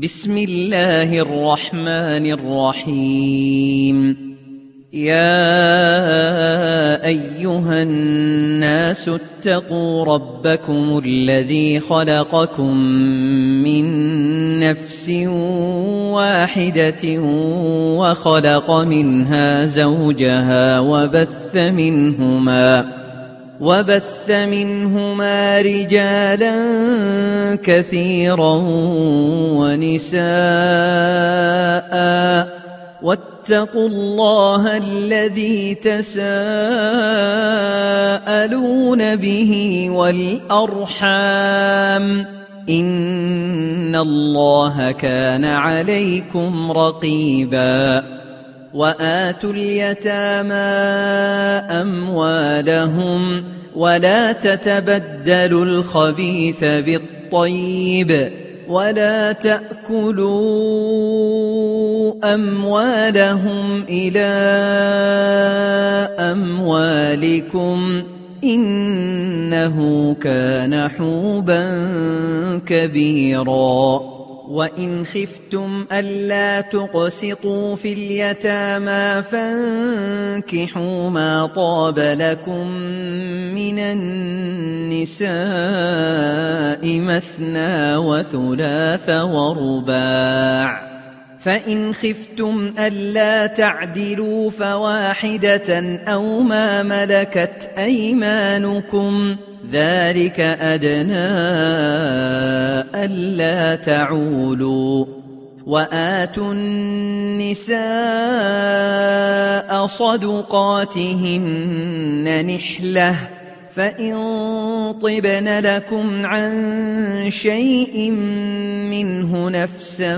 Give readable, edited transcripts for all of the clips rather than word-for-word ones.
بسم الله الرحمن الرحيم. يا أيها الناس اتقوا ربكم الذي خلقكم من نفس واحدة وخلق منها زوجها وبث منهما رجالا كثيرا ونساء، واتقوا الله الذي تساءلون به والأرحام، إن الله كان عليكم رقيبا. وآتوا اليتامى أموالهم ولا تتبدلوا الخبيث بالطيب، ولا تأكلوا أموالهم إلى أموالكم، إنه كان حوبا كبيرا. وإن خفتم ألا تقسطوا في اليتامى فانكحوا ما طاب لكم من النساء مثنى وثلاث ورباع، فإن خفتم ألا تعدلوا فواحدة أو ما ملكت أيمانكم، ذلك أدنى ألا تعولوا. وآتوا النساء صدقاتهن نحلة، فإن طبن لكم عن شيء منه نفسا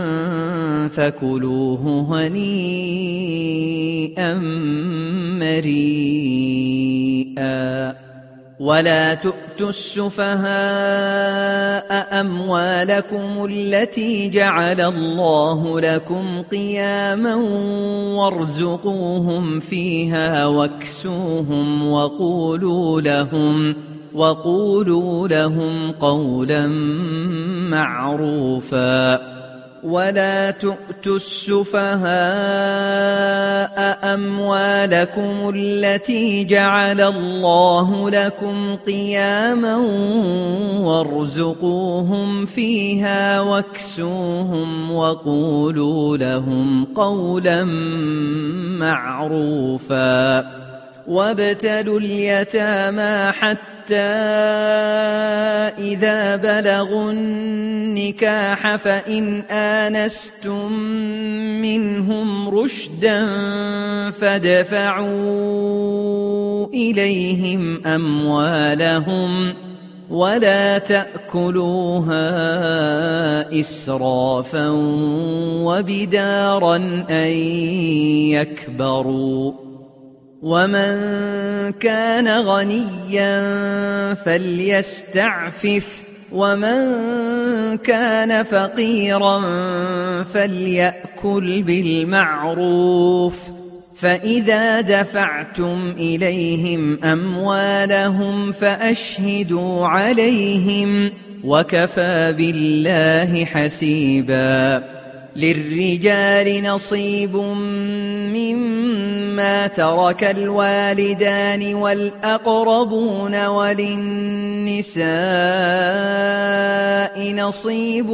فكلوه هنيئا مريئا. ولا تؤتوا السفهاء أموالكم التي جعل الله لكم قياما وارزقوهم فيها واكسوهم وقولوا لهم قولا معروفا. ولا تؤتوا السفهاء أموالكم التي جعل الله لكم قياما وارزقوهم فيها واكسوهم وقولوا لهم قولا معروفا. وابتلوا اليتامى حتى إذا بلغوا النكاح فإن آنستم منهم رشدا فادفعوا إليهم أموالهم ولا تأكلوها إسرافا وبدارا أن يكبروا. ومن كان غنيا فليستعفف، ومن كان فقيرا فليأكل بالمعروف. فإذا دفعتم إليهم أموالهم فأشهدوا عليهم، وكفى بالله حسيبا. للرجال نصيب مما ترك الوالدان والأقربون، وللنساء نصيب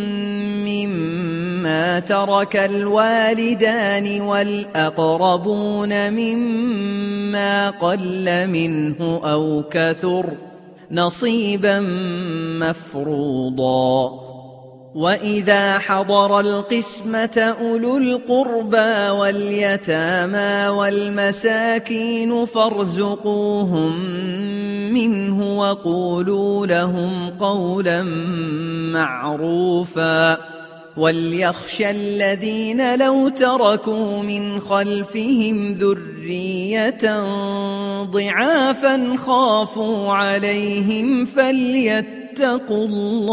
مما ترك الوالدان والأقربون مما قل منه أو كثر، نصيبا مفروضا. وإذا حضر القسمة أولو القربى واليتامى والمساكين فارزقوهم منه وقولوا لهم قولا معروفا. وليخشى الذين لو تركوا من خلفهم ذرية ضعافا خافوا عليهم فليتقوا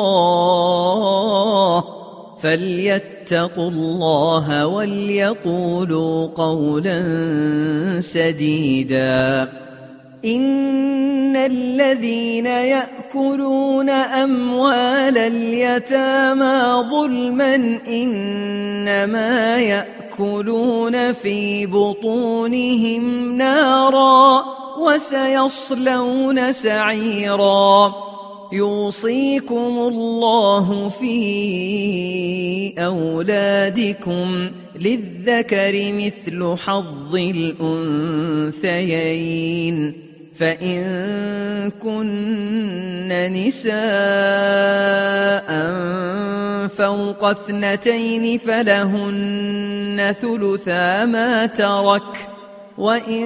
الله وليقولوا قولا سديدا. إن الذين يأكلون أموال اليتامى ظلما إنما يأكلون في بطونهم نارا وسيصلون سعيرا يوصيكم الله في أولادكم للذكر مثل حظ الأنثيين فإن كن نساء فوق 2 فلهن ثلثا ما ترك وإن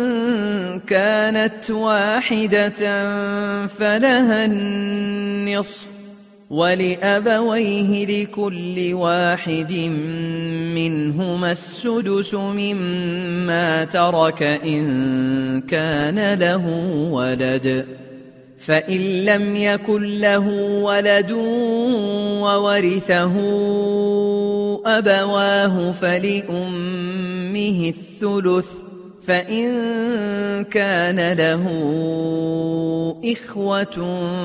كانت واحدة فلها النصف ولأبويه لكل واحد منهما السدس مما ترك إن كان له ولد فإن لم يكن له ولد وورثه أبواه فلأمه الثلث فإن كان له إخوة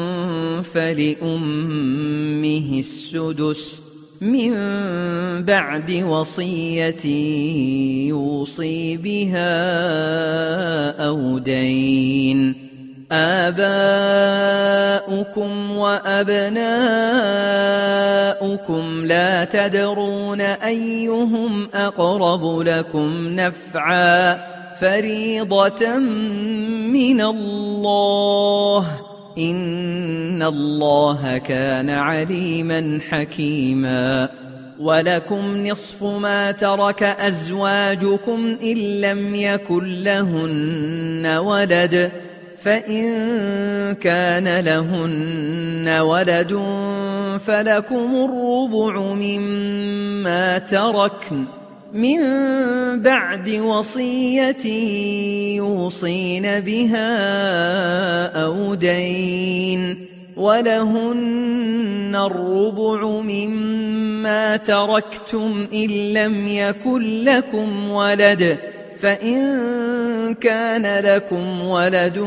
فلأمه السدس من بعد وصية يوصي بها أو دين آباؤكم وأبناؤكم لا تدرون أيهم أقرب لكم نفعا فريضة من الله إن الله كان عليما حكيما ولكم نصف ما ترك أزواجكم إن لم يكن لهن ولد فإن كان لهن ولد فلكم الربع مما تركن من بعد وصية يوصين بها أو دين ولهن الربع مما تركتم إن لم يكن لكم ولد فإن كان لكم ولد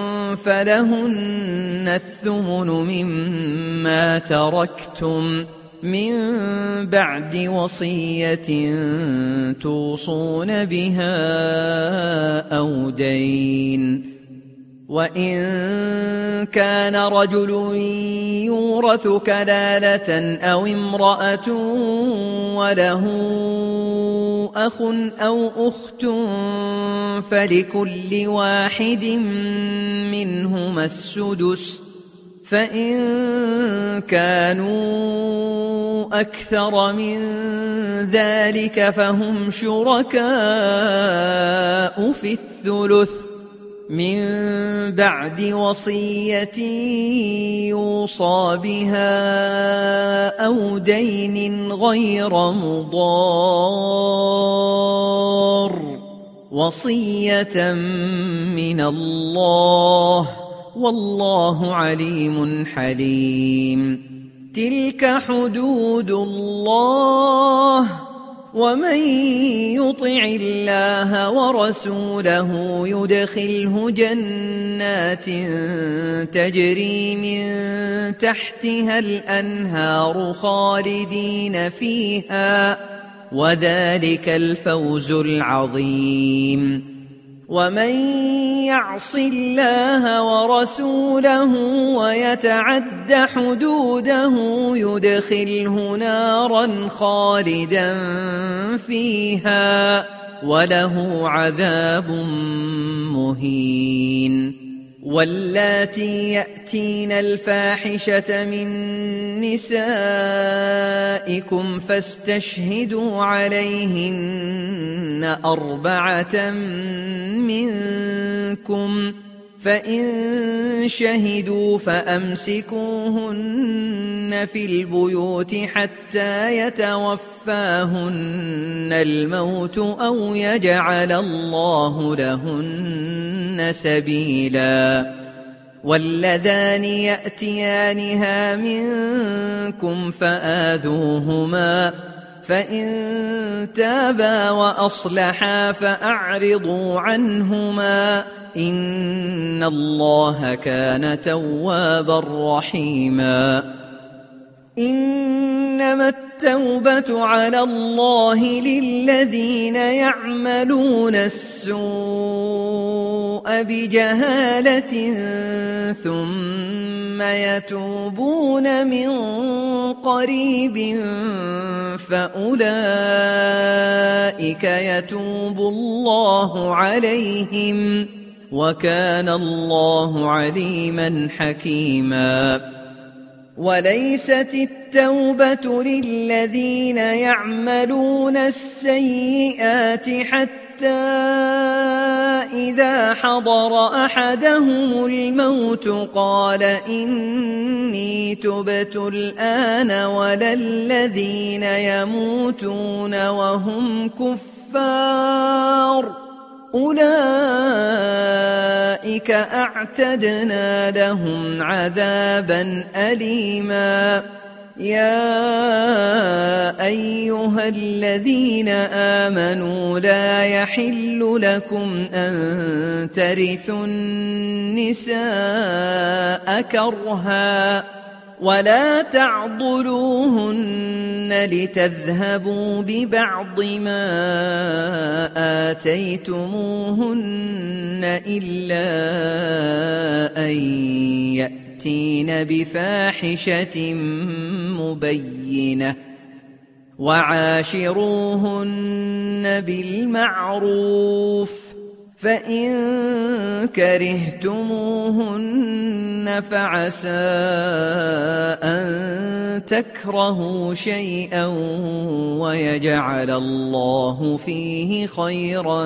فلهن الثمن مما تركتم من بعد وصية توصون بها أو دين وإن كان رجل يورث كلالة أو امرأة وله أخ أو أخت فلكل واحد منهما السدس فإن كانوا أكثر من ذلك فهم شركاء في الثلث من بعد وصية يوصى بها أو دين غير مضار وصية من الله والله عليم حليم تلك حدود الله ومن يطع الله ورسوله يدخله جنات تجري من تحتها الأنهار خالدين فيها وذلك الفوز العظيم ومن يعص الله ورسوله ويتعد حدوده يدخله نارا خالدا فيها وله عذاب مهين واللاتي يأتين الفاحشة من نسائكم فاستشهدوا عليهن 4 منكم فإن شهدوا فأمسكوهن في البيوت حتى يتوفاهن الموت أو يجعل الله لهن سبيلا واللذان يأتيانها منكم فآذوهما فإن تابا وأصلحا فأعرضوا عنهما إن الله كان توابا رحيما إنما التوبة على الله للذين يعملون السوء بجهالة ثم يتوبون من قريب فأولئك يتوب الله عليهم وكان الله عليما حكيما وليست التوبة للذين يعملون السيئات حتى إذا حضر أحدهم الموت قال إني تبت الآن ولا الذين يموتون وهم كفار أولئك أعتدنا لهم عذابا أليما يا أيها الذين آمنوا لا يحل لكم أن ترثوا النساء كرها ولا تعضلوهن لتذهبوا ببعض ما آتيتموهن إلا أن يأتين بفاحشة مبينة وعاشروهن بالمعروف فإن كرهتموهن فعسى أن تكرهوا شيئا ويجعل الله فيه خيرا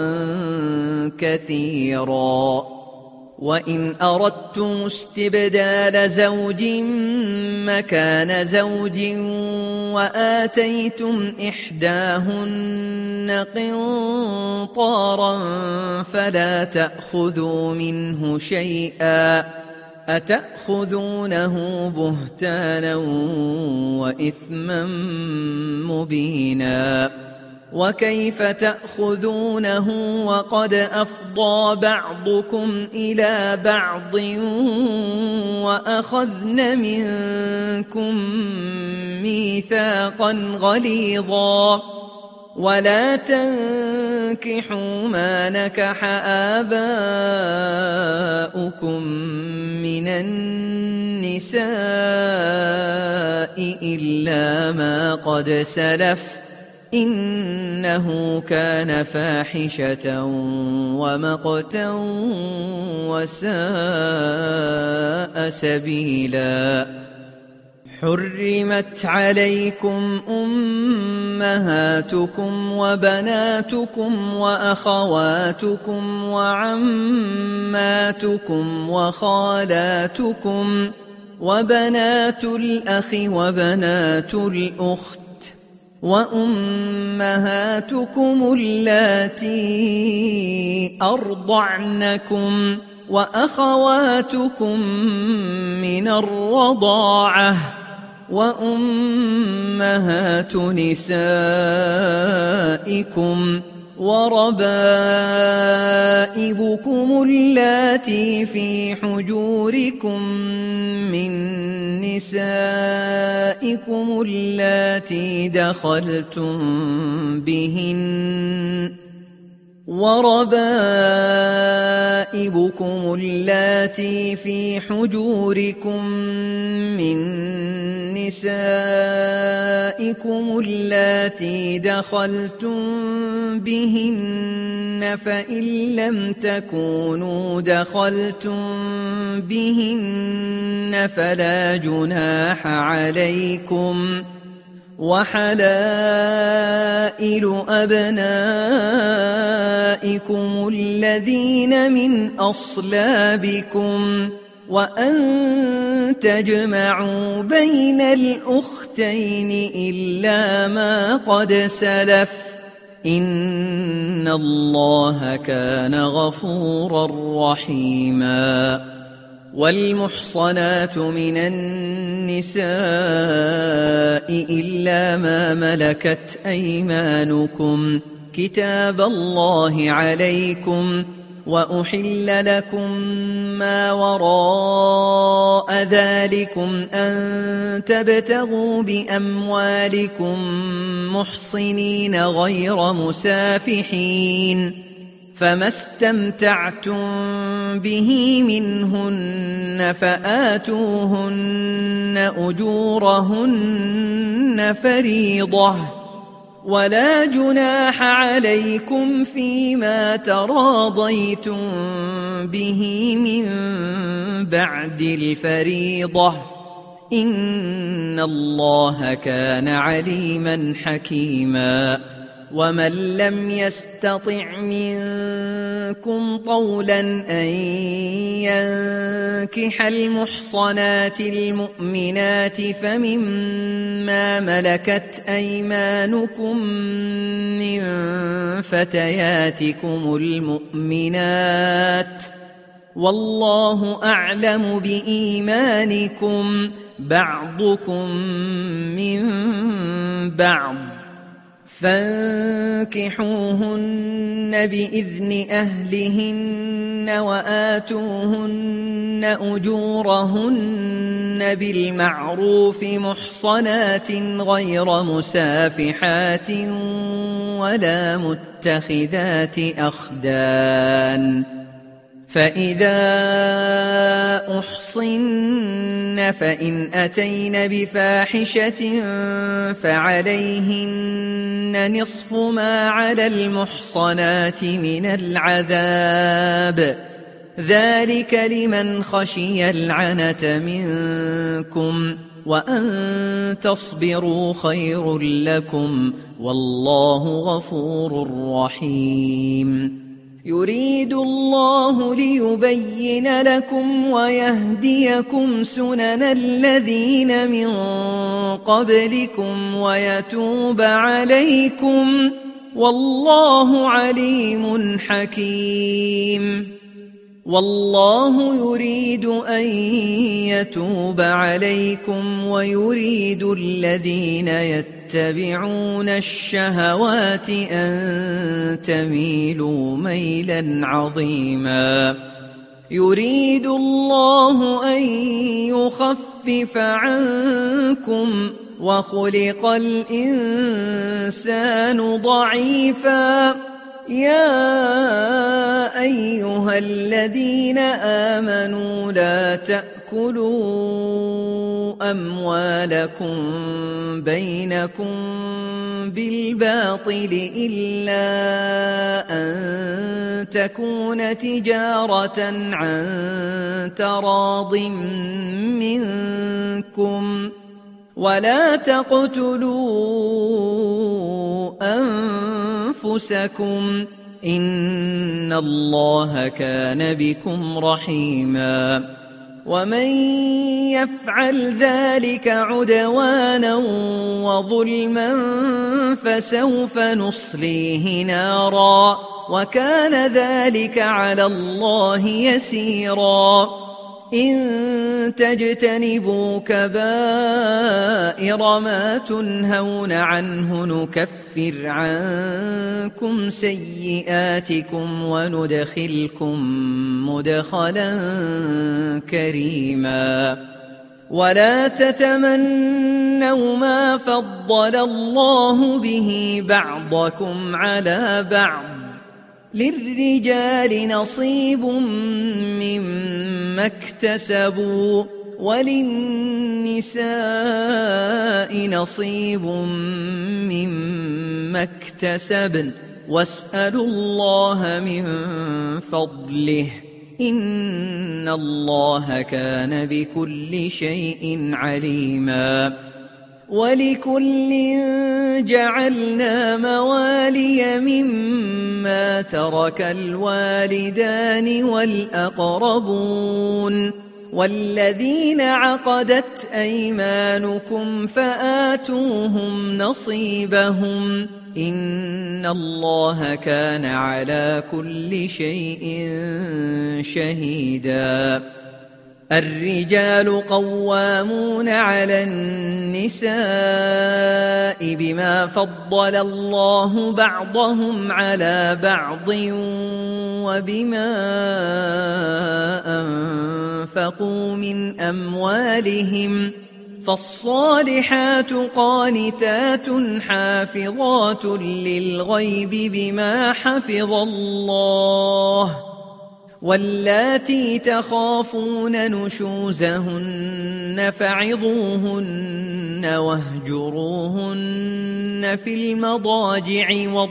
كثيرا وإن أردتم استبدال زوج مكان زوج وآتيتم إحداهن قنطارا فلا تأخذوا منه شيئا أتأخذونه بهتانا وإثما مبينا وكيف تأخذونه وقد أفضى بعضكم إلى بعض وأخذن منكم ميثاقا غليظا ولا تنكحوا ما نكح آباؤكم من النساء إلا ما قد سلف إنه كان فاحشة ومقتا وساء سبيلا حرمت عليكم أمهاتكم وبناتكم وأخواتكم وعماتكم وخالاتكم وبنات الأخ وبنات الأخت وأمهاتكم اللاتي أرضعنكم وأخواتكم من الرضاعة وأمهات نسائكم وربائبكم اللاتي في حجوركم من نسائكم اللاتي دخلتم بهن وربائبكم اللاتي في حجوركم من نسائكم اللاتي دخلتم بهن فإن لم تكونوا دخلتم بهن فلا جناح عليكم وحلائل أبنائكم الذين من أصلابكم وأن تجمعوا بين الأختين إلا ما قد سلف إن الله كان غفورا رحيما والمحصنات من النساء إلا ما ملكت أيمانكم كتاب الله عليكم، وأحل لكم ما وراء ذلكم أن تبتغوا بأموالكم محصنين غير مسافحين، فما استمتعتم به منهن فآتوهن أجورهن فريضة، ولا جناح عليكم فيما تراضيتم به من بعد الفريضة، إن الله كان عليما حكيما. ومن لم يستطع منكم طولا أن ينكح المحصنات المؤمنات فمما ملكت أيمانكم من فتياتكم المؤمنات، والله أعلم بإيمانكم، بعضكم من بعض، فانكحوهن بإذن أهلهن وآتوهن أجورهن بالمعروف محصنات غير مسافحات ولا متخذات أخدان، فإذا أحصن فإن أتين بفاحشة فعليهن نصف ما على المحصنات من العذاب، ذلك لمن خشي العنة منكم، وأن تصبروا خير لكم، والله غفور رحيم. يريد الله ليبين لكم ويهديكم سنن الذين من قبلكم ويتوب عليكم، والله عليم حكيم. والله يريد أن يتوب عليكم ويريد الذين يتبعون الشهوات أن تميلوا ميلا عظيما. يريد الله أن يخفف عنكم وخلق الإنسان ضعيفا. يا أيها الذين آمنوا لا تأكلوا أموالكم بينكم بالباطل إلا أن تكون تجارة عن تراض منكم، ولا تقتلوا أنفسكم، إن الله كان بكم رحيما. ومن يفعل ذلك عدوانا وظلما فسوف نصليه نارا، وكان ذلك على الله يسيرا. إن تجتنبوا كبائر ما تنهون عنه نكفر عنكم سيئاتكم وندخلكم مدخلا كريما. ولا تتمنوا ما فضل الله به بعضكم على بعض، للرجال نصيب مما اكتسبوا وللنساء نصيب مما اكتسبن، واسألوا الله من فضله، إن الله كان بكل شيء عليما. ولكل جعلنا موالي مما ترك الوالدان والأقربون والذين عقدت أيمانكم فآتوهم نصيبهم، إن الله كان على كل شيء شهيدا. الرجال قوامون على النساء بما فضل الله بعضهم على بعض وبما أنفقوا من أموالهم فالصالحات قانتات حافظات للغيب بما حفظ الله واللاتي تخافون نشوزهن فعظوهن واهجروهن في المضاجع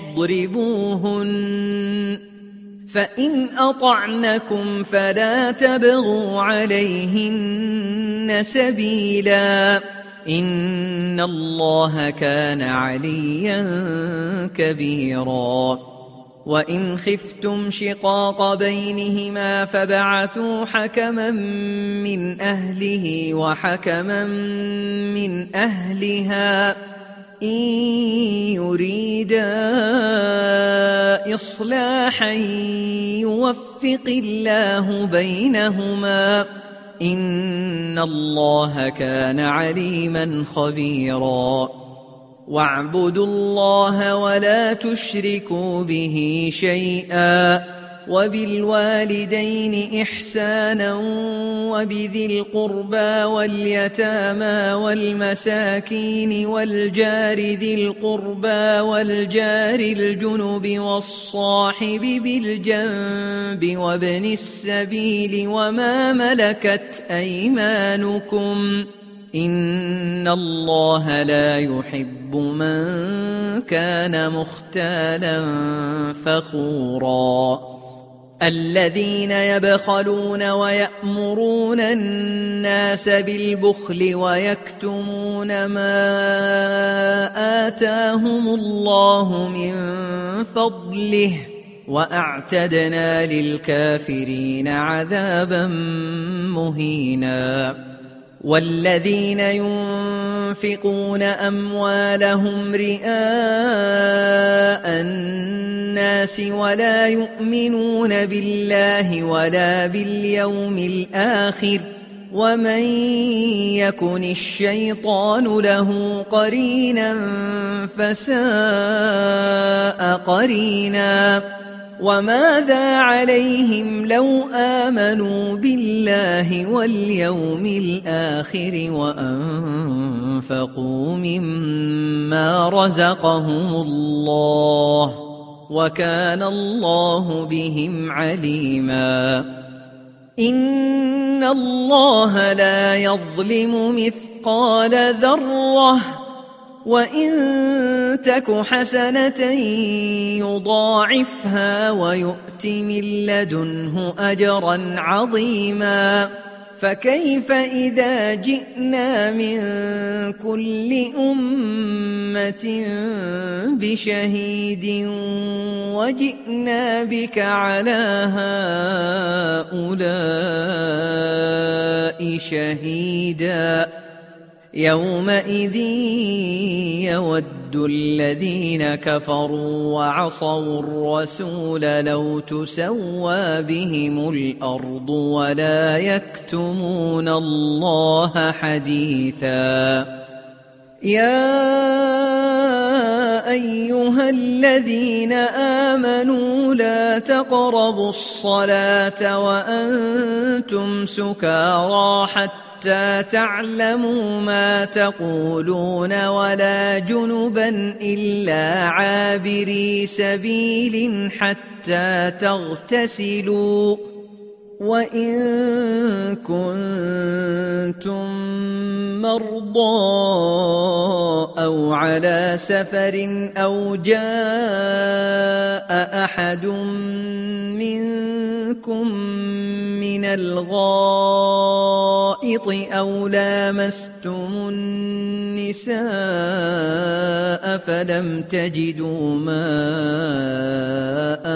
واضربوهن فإن أطعنكم فلا تبغوا عليهن سبيلا إن الله كان عليا كبيرا وإن خفتم شقاق بينهما فبعثوا حكما من أهله وحكما من أهلها إن يريدا إصلاحا يوفق الله بينهما إن الله كان عليما خبيرا واعبدوا الله ولا تشركوا به شيئا وبالوالدين إحسانا وبذي القربى واليتامى والمساكين والجار ذي القربى والجار الجنب والصاحب بالجنب وابن السبيل وما ملكت أيمانكم إن الله لا يحب من كان مختالا فخورا الذين يبخلون ويأمرون الناس بالبخل ويكتمون ما آتاهم الله من فضله وأعتدنا للكافرين عذابا مهينا والذين ينفقون أموالهم رئاء الناس ولا يؤمنون بالله ولا باليوم الآخر ومن يكن الشيطان له قرينا فساء قرينا وماذا عليهم لو آمنوا بالله واليوم الآخر وأنفقوا مما رزقهم الله وكان الله بهم عليما إن الله لا يظلم مثقال ذرة وإن تك حسنة يضاعفها ويؤت من لدنه أجرا عظيما فكيف إذا جئنا من كل أمة بشهيد وجئنا بك على هؤلاء شهيدا يومئذ يود الذين كفروا وعصوا الرسول لو تسوى بهم الأرض ولا يكتمون الله حديثا يا أيها الذين آمنوا لا تقربوا الصلاة وأنتم سكارى حتى تعلموا ما تقولون ولا جنبا إلا عابري سبيل حتى تغتسلوا وإن كنتم مرضى أو على سفر أو جاء أحد منكم من الغائط أو لامستم النساء فلم تجدوا ماء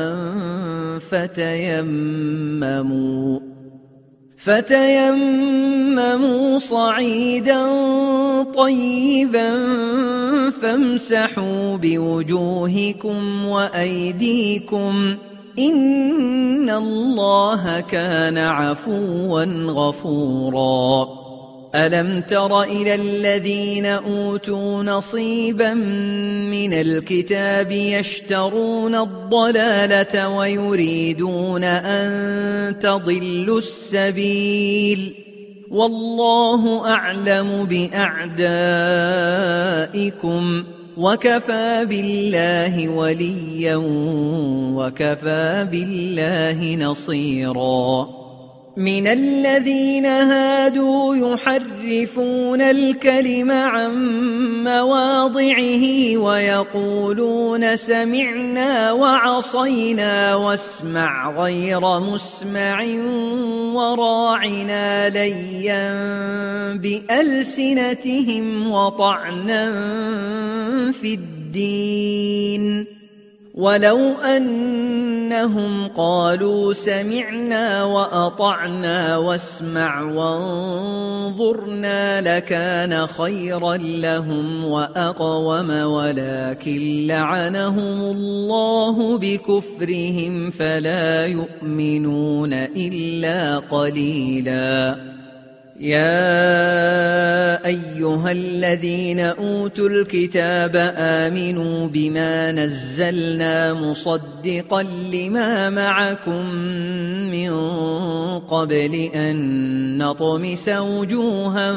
فتيمموا صعيدا طيبا فامسحوا بوجوهكم وأيديكم إن الله كان عفوا غفورا ألم تر إلى الذين أوتوا نصيبا من الكتاب يشترون الضلالة ويريدون أن تضلوا السبيل والله أعلم بأعدائكم وكفى بالله وليا وكفى بالله نصيرا من الذين هادوا يحرفون الكلم عن مواضعه ويقولون سمعنا وعصينا واسمع غير مسمع وراعنا ليا بألسنتهم وطعنا في الدين ولو أنهم قالوا سمعنا وأطعنا واسمع وانظرنا لكان خيرا لهم وأقوم ولكن لعنهم الله بكفرهم فلا يؤمنون إلا قليلا يا أيها الذين أوتوا الكتاب آمنوا بما نزلنا مصدقا لما معكم من قبل أن نطمس وجوها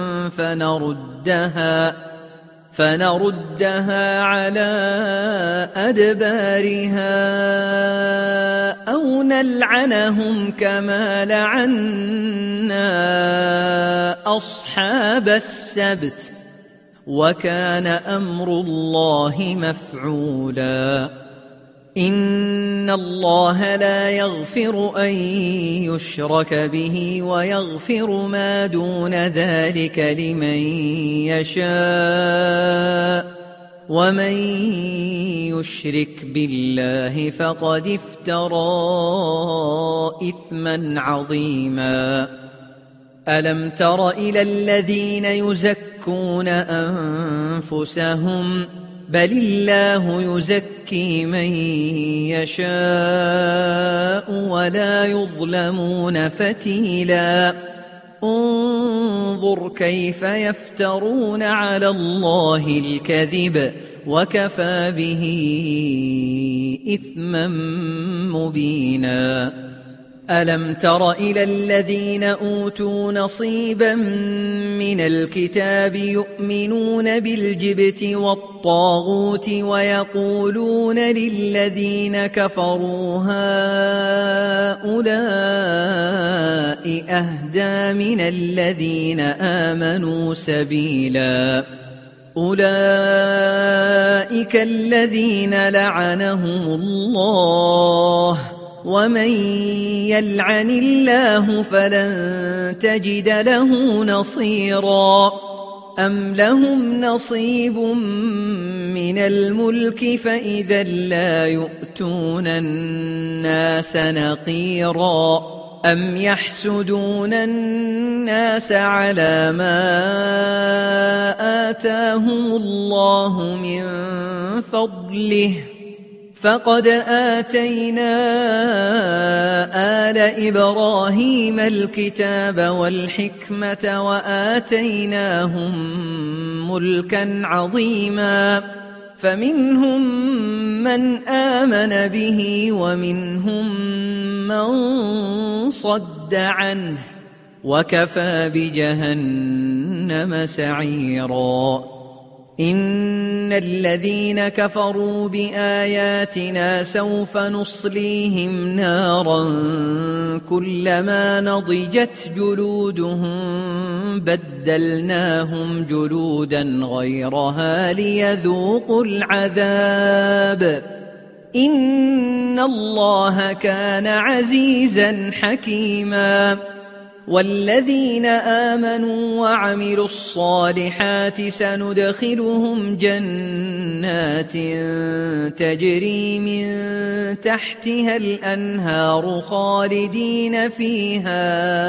فنردها على أدبارها أو نلعنهم كما لعنا أصحاب السبت وكان أمر الله مفعولا إن الله لا يغفر أن يشرك به ويغفر ما دون ذلك لمن يشاء ومن يشرك بالله فقد افترى إثما عظيما ألم تر إلى الذين يزكون أنفسهم بل الله يزكي من يشاء ولا يظلمون فتيلا انظر كيف يفترون على الله الكذب وكفى به إثما مبينا ألم تر إلى الذين أوتوا نصيبا من الكتاب يؤمنون بالجبت والطاغوت ويقولون للذين كفروا هؤلاء أهدى من الذين آمنوا سبيلا أولئك الذين لعنهم الله ومن يلعن الله فلن تجد له نصيرا أم لهم نصيب من الملك فإذا لا يؤتون الناس نقيرا أم يحسدون الناس على ما آتاهم الله من فضله فقد آتينا آل إبراهيم الكتاب والحكمة وآتيناهم ملكا عظيما فمنهم من آمن به ومنهم من صد عنه وكفى بجهنم سعيرا إن الذين كفروا بآياتنا سوف نصليهم نارا كلما نضجت جلودهم بدلناهم جلودا غيرها ليذوقوا العذاب إن الله كان عزيزا حكيما والذين آمنوا وعملوا الصالحات سندخلهم جنات تجري من تحتها الأنهار خالدين فيها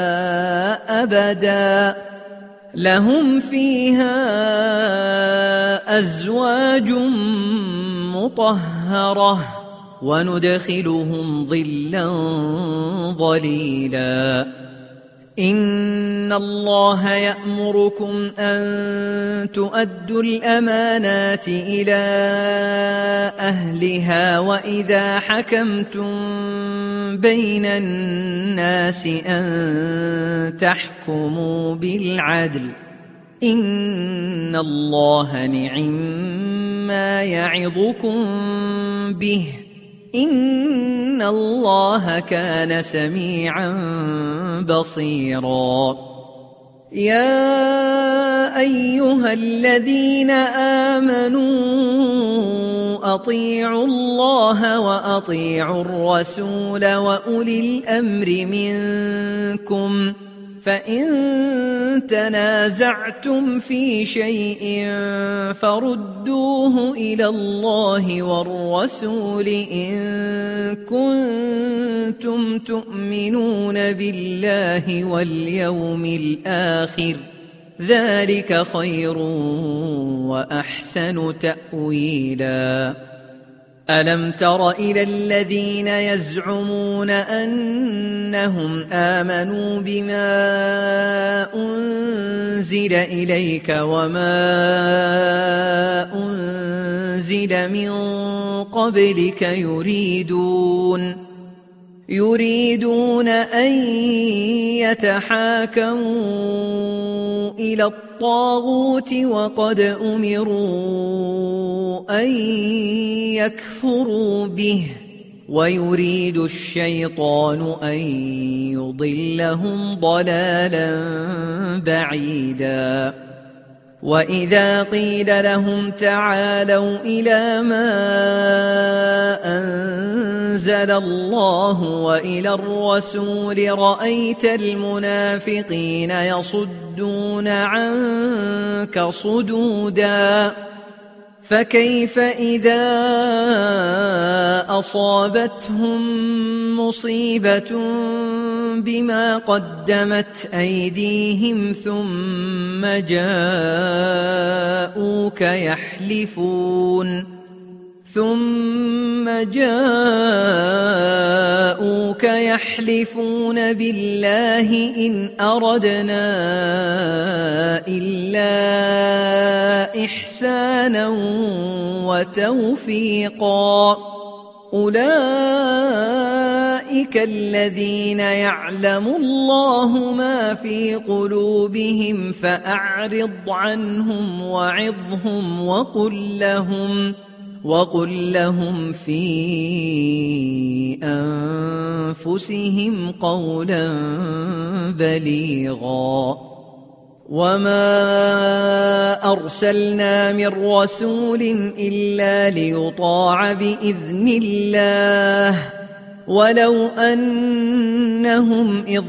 أبدا لهم فيها أزواج مطهرة وندخلهم ظلا ظليلا إن الله يأمركم أن تؤدوا الأمانات إلى أهلها وإذا حكمتم بين الناس أن تحكموا بالعدل إن الله نعما يعظكم به إن الله كان سميعا بصيرا يا أيها الذين آمنوا أطيعوا الله وأطيعوا الرسول وأولي الأمر منكم فإن تنازعتم في شيء فردوه إلى الله والرسول إن كنتم تؤمنون بالله واليوم الآخر ذلك خير وأحسن تأويلا ألم تر إلى الذين يزعمون أنهم آمنوا بما أنزل إليك وما أنزل من قبلك يريدون أن يتحاكموا إلى الطاغوت وقد أمروا أن يكفروا به ويريد الشيطان أن يضلهم ضلالا بعيدا وإذا قيل لهم تعالوا إلى ما أنزل الله وإلى الرسول رأيت المنافقين يصدون عنك صدودا فكيف إذا أصابتهم مصيبة بما قدمت أيديهم ثم جاءوك يحلفون بالله إن أردنا إلا إحسانا وتوفيقا أولئك الذين يعلم الله ما في قلوبهم فأعرض عنهم وعظهم وقل لهم في أنفسهم قولا بليغا وما أرسلنا من رسول إلا ليطاع بإذن الله ولو أنهم إذ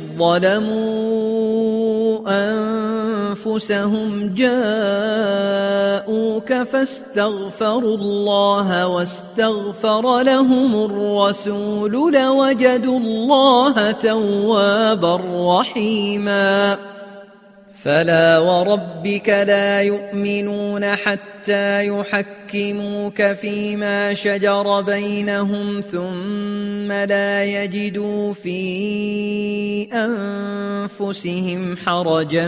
ظلموا أنفسهم جاءوك فاستغفروا الله واستغفر لهم الرسول لوجدوا الله توابا رحيما فلا وربك لا يؤمنون حتى يحكموك فيما شجر بينهم ثم لا يجدوا في أنفسهم حرجا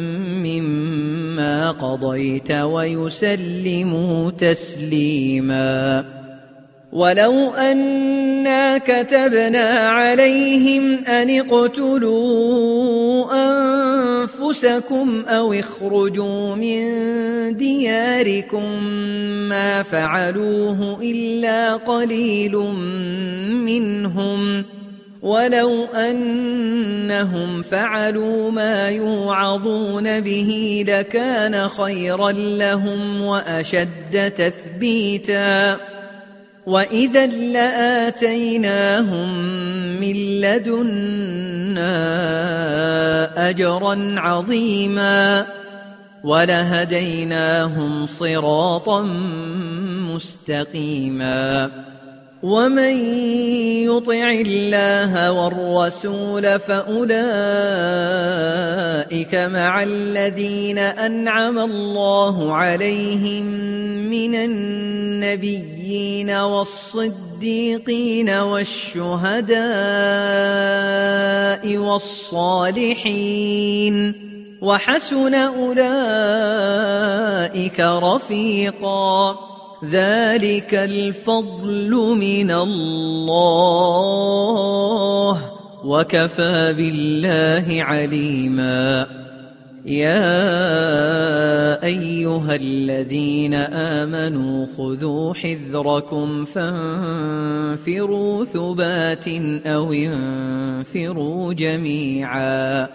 مما قضيت ويسلموا تسليما ولو أنا كتبنا عليهم أن اقتلوا أنفسكم أو اخرجوا من دياركم ما فعلوه إلا قليل منهم ولو أنهم فعلوا ما يوعظون به لكان خيرا لهم وأشد تثبيتا وإذا لآتيناهم من لدنا أجرا عظيما ولهديناهم صراطا مستقيما ومن يطع الله والرسول فأولئك مع الذين أنعم الله عليهم من النبيين والصديقين والشهداء والصالحين وحسن أولئك رفيقا ذلك الفضل من الله وكفى بالله عليما يا أيها الذين آمنوا خذوا حذركم فانفروا ثبات أو انفروا جميعا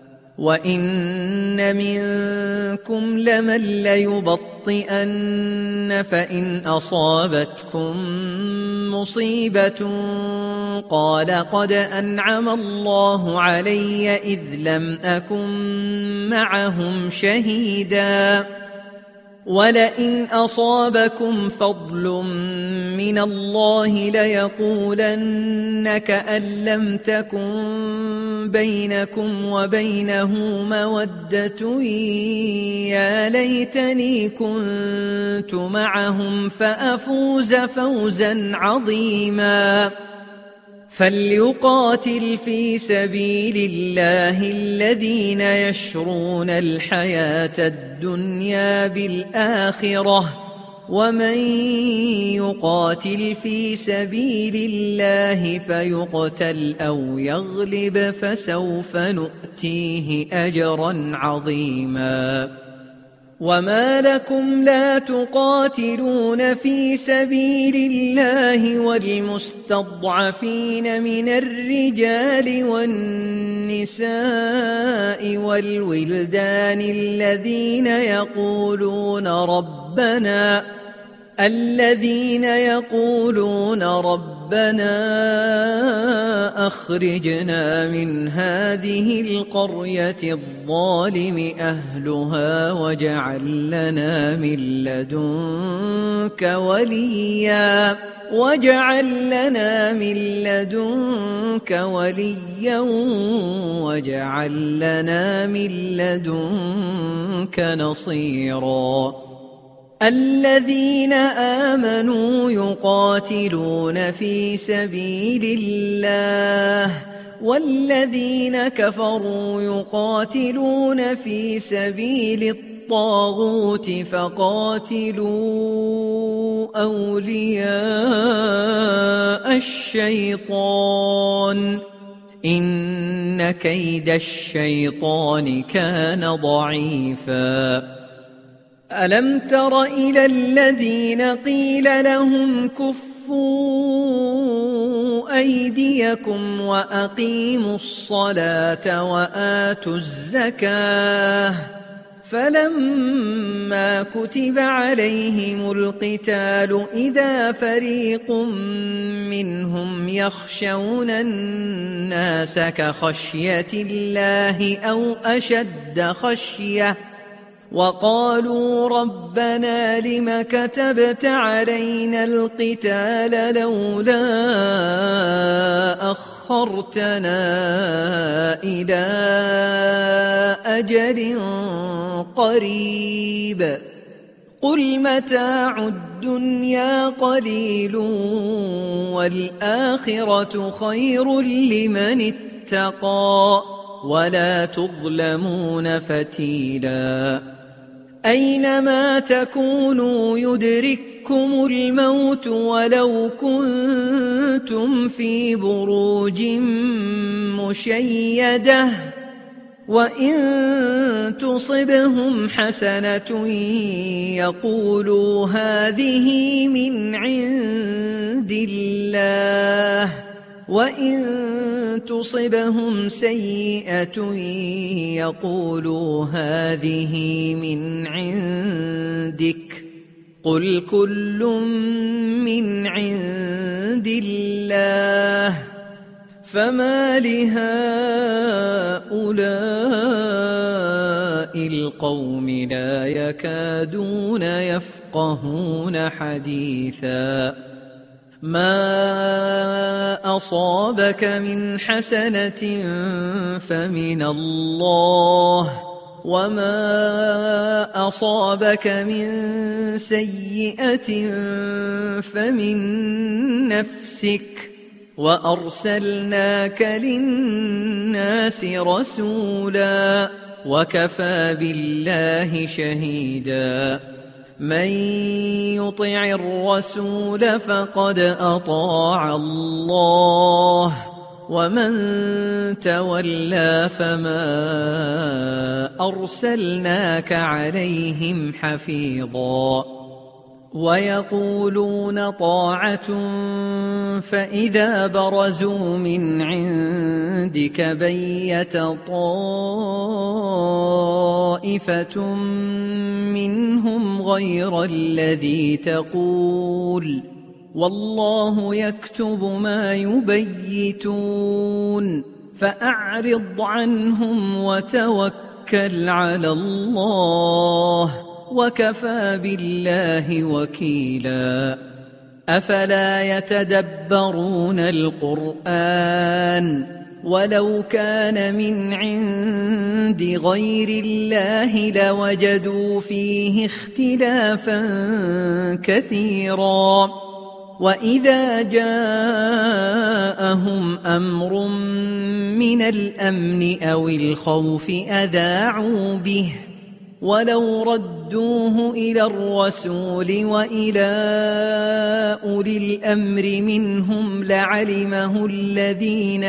وإن منكم لمن ليبطئن فإن أصابتكم مصيبة قال قد أنعم الله علي إذ لم أكن معهم شهيدا ولئن أصابكم فضل من الله ليقولن كأن لم تكن بينكم وبينه مودة يا ليتني كنت معهم فأفوز فوزا عظيما فليقاتل في سبيل الله الذين يشرون الحياة الدنيا بالآخرة ومن يقاتل في سبيل الله فيقتل أو يغلب فسوف نؤتيه أجرا عظيما وما لكم لا تقاتلون في سبيل الله والمستضعفين من الرجال والنساء والولدان الذين يقولون ربنا أخرجنا من هذه القرية الظالم أهلها واجعل لنا من لدنك وليا واجعل لنا من لدنك نصيرا الذين آمنوا يقاتلون في سبيل الله والذين كفروا يقاتلون في سبيل الطاغوت فقاتلوا أولياء الشيطان إن كيد الشيطان كان ضعيفا ألم تر إلى الذين قيل لهم كفوا أيديكم وأقيموا الصلاة وآتوا الزكاة فلما كتب عليهم القتال إذا فريق منهم يخشون الناس كخشية الله أو أشد خشية وقالوا ربنا لم كتبت علينا القتال لولا أخرتنا إلى أجل قريب قل متاع الدنيا قليل والآخرة خير لمن اتقى ولا تظلمون فتيلا أينما تكونوا يدرككم الموت ولو كنتم في بروج مشيدة وإن تصبهم حسنة يقولوا هذه من عند الله وإن تصبهم سيئة يقولوا هذه من عندك قل كل من عند الله فما لهؤلاء القوم لا يكادون يفقهون حديثا ما أصابك من حسنة فمن الله، وما أصابك من سيئة فمن نفسك، وأرسلناك للناس رسولا وكفى بالله شهيدا. من يطع الرسول فقد أطاع الله، ومن تولى فما أرسلناك عليهم حفيظا. ويقولون طاعة فإذا برزوا من عندك بيت طائفة منهم غير الذي تقول، والله يكتب ما يبيتون، فأعرض عنهم وتوكل على الله، وكفى بالله وكيلا. أفلا يتدبرون القرآن ولو كان من عند غير الله لوجدوا فيه اختلافا كثيرا. وإذا جاءهم أمر من الأمن أو الخوف أذاعوا به، ولو ردوه إلى الرسول وإلى أولي الأمر منهم لعلمه الذين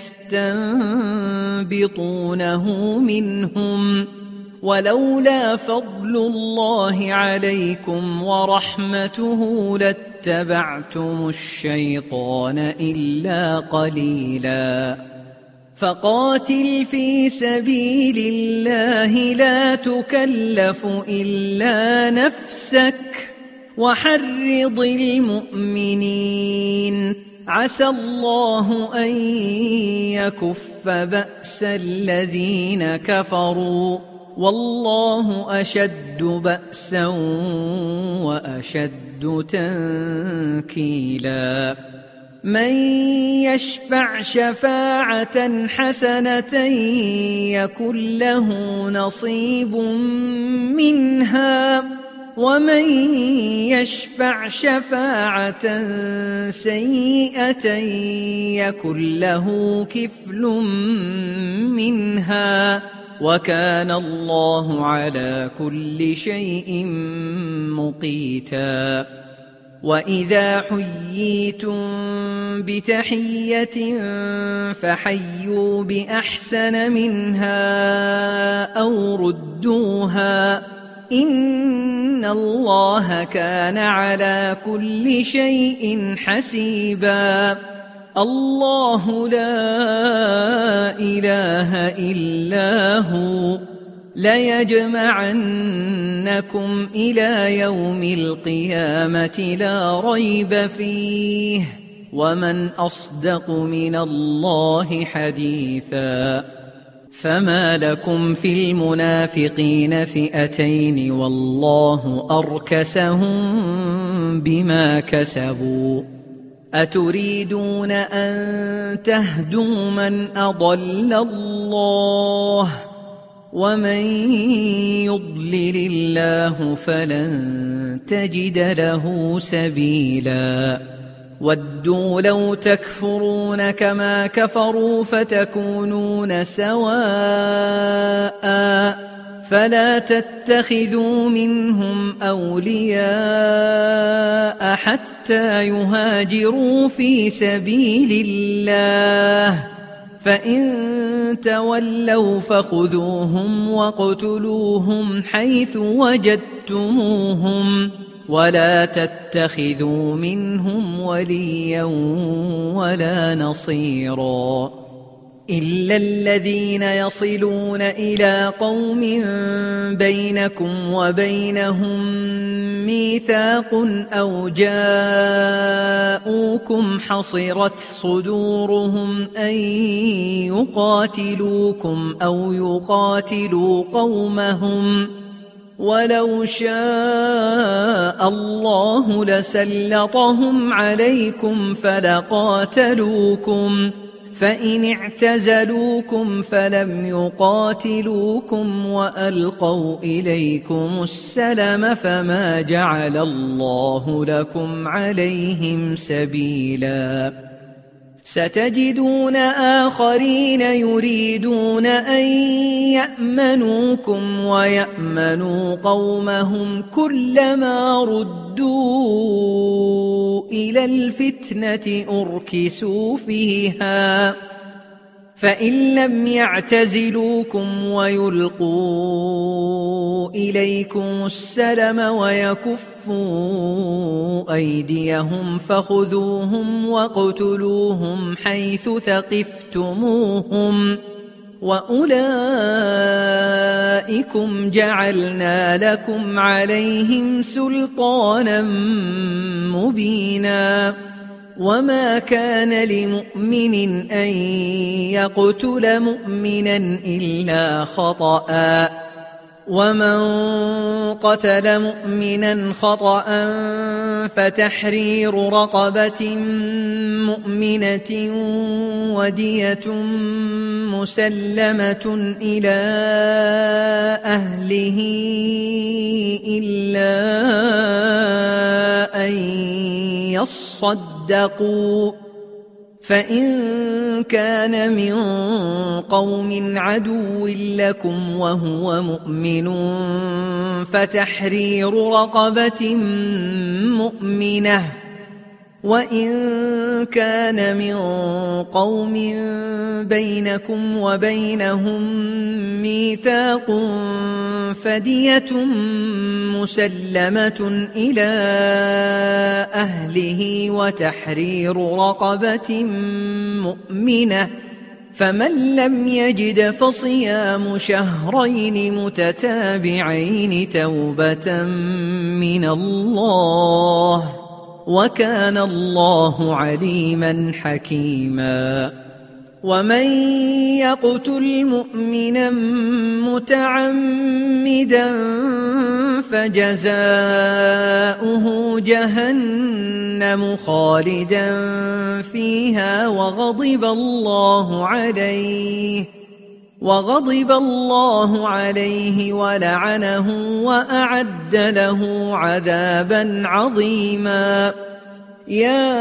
يستنبطونه منهم، ولولا فضل الله عليكم ورحمته لاتبعتم الشيطان إلا قليلا. فقاتل في سبيل الله لا تكلف إلا نفسك، وحرض المؤمنين، عسى الله أن يكف بأس الذين كفروا، والله أشد بأسا وأشد تنكيلا. من يشفع شفاعة حسنة يكن له نصيب منها، ومن يشفع شفاعة سيئة يكن له كفل منها، وكان الله على كل شيء مقيتا. وإذا حييتم بتحية فحيوا بأحسن منها أو ردوها، إن الله كان على كل شيء حسيبا. الله لا إله إلا هو، ليجمعنكم إلى يوم القيامة لا ريب فيه، ومن أصدق من الله حديثا. فما لكم في المنافقين فئتين والله أركسهم بما كسبوا، أتريدون أن تهدوا من أضل الله، ومن يضلل الله فلن تجد له سبيلا. ودوا لو تكفرون كما كفروا فتكونون سواء، فلا تتخذوا منهم أولياء حتى يهاجروا في سبيل الله، فإن تولوا فخذوهم واقتلوهم حيث وجدتموهم، ولا تتخذوا منهم وليا ولا نصيرا، إلا الذين يصلون إلى قوم بينكم وبينهم ميثاق أو جاءوكم حصرت صدورهم أن يقاتلوكم أو يقاتلوا قومهم، ولو شاء الله لسلطهم عليكم فلقاتلوكم فإن اعتزلوكم فلم يقاتلوكم وألقوا إليكم السلم فما جعل الله لكم عليهم سبيلا ستجدون آخرين يريدون أن يأمنوكم ويأمنوا قومهم كلما ردوا إلى الفتنة أركسوا فيها فإن لم يعتزلوكم ويلقوا إليكم السلم ويكفوا أيديهم فخذوهم واقتلوهم حيث ثقفتموهم وأولئكم جعلنا لكم عليهم سلطانا مبينا وما كان لمؤمن أن يقتل مؤمنا إلا خطأ ومن قتل مؤمنا خطأ فتحرير رقبة مؤمنة ودية مسلمة إلى أهله إلا أن يصدقوا فإن كان من قوم عدو لكم وهو مؤمن فتحرير رقبة مؤمنة وإن كان من قوم بينكم وبينهم ميثاق فدية مسلمة إلى أهله وتحرير رقبة مؤمنة فمن لم يجد فصيام شهرين متتابعين توبة من الله وكان الله عليما حكيما ومن يقتل مؤمنا متعمدا فجزاؤه جهنم خالدا فيها وغضب الله عليه ولعنه وأعد له عذابا عظيما يا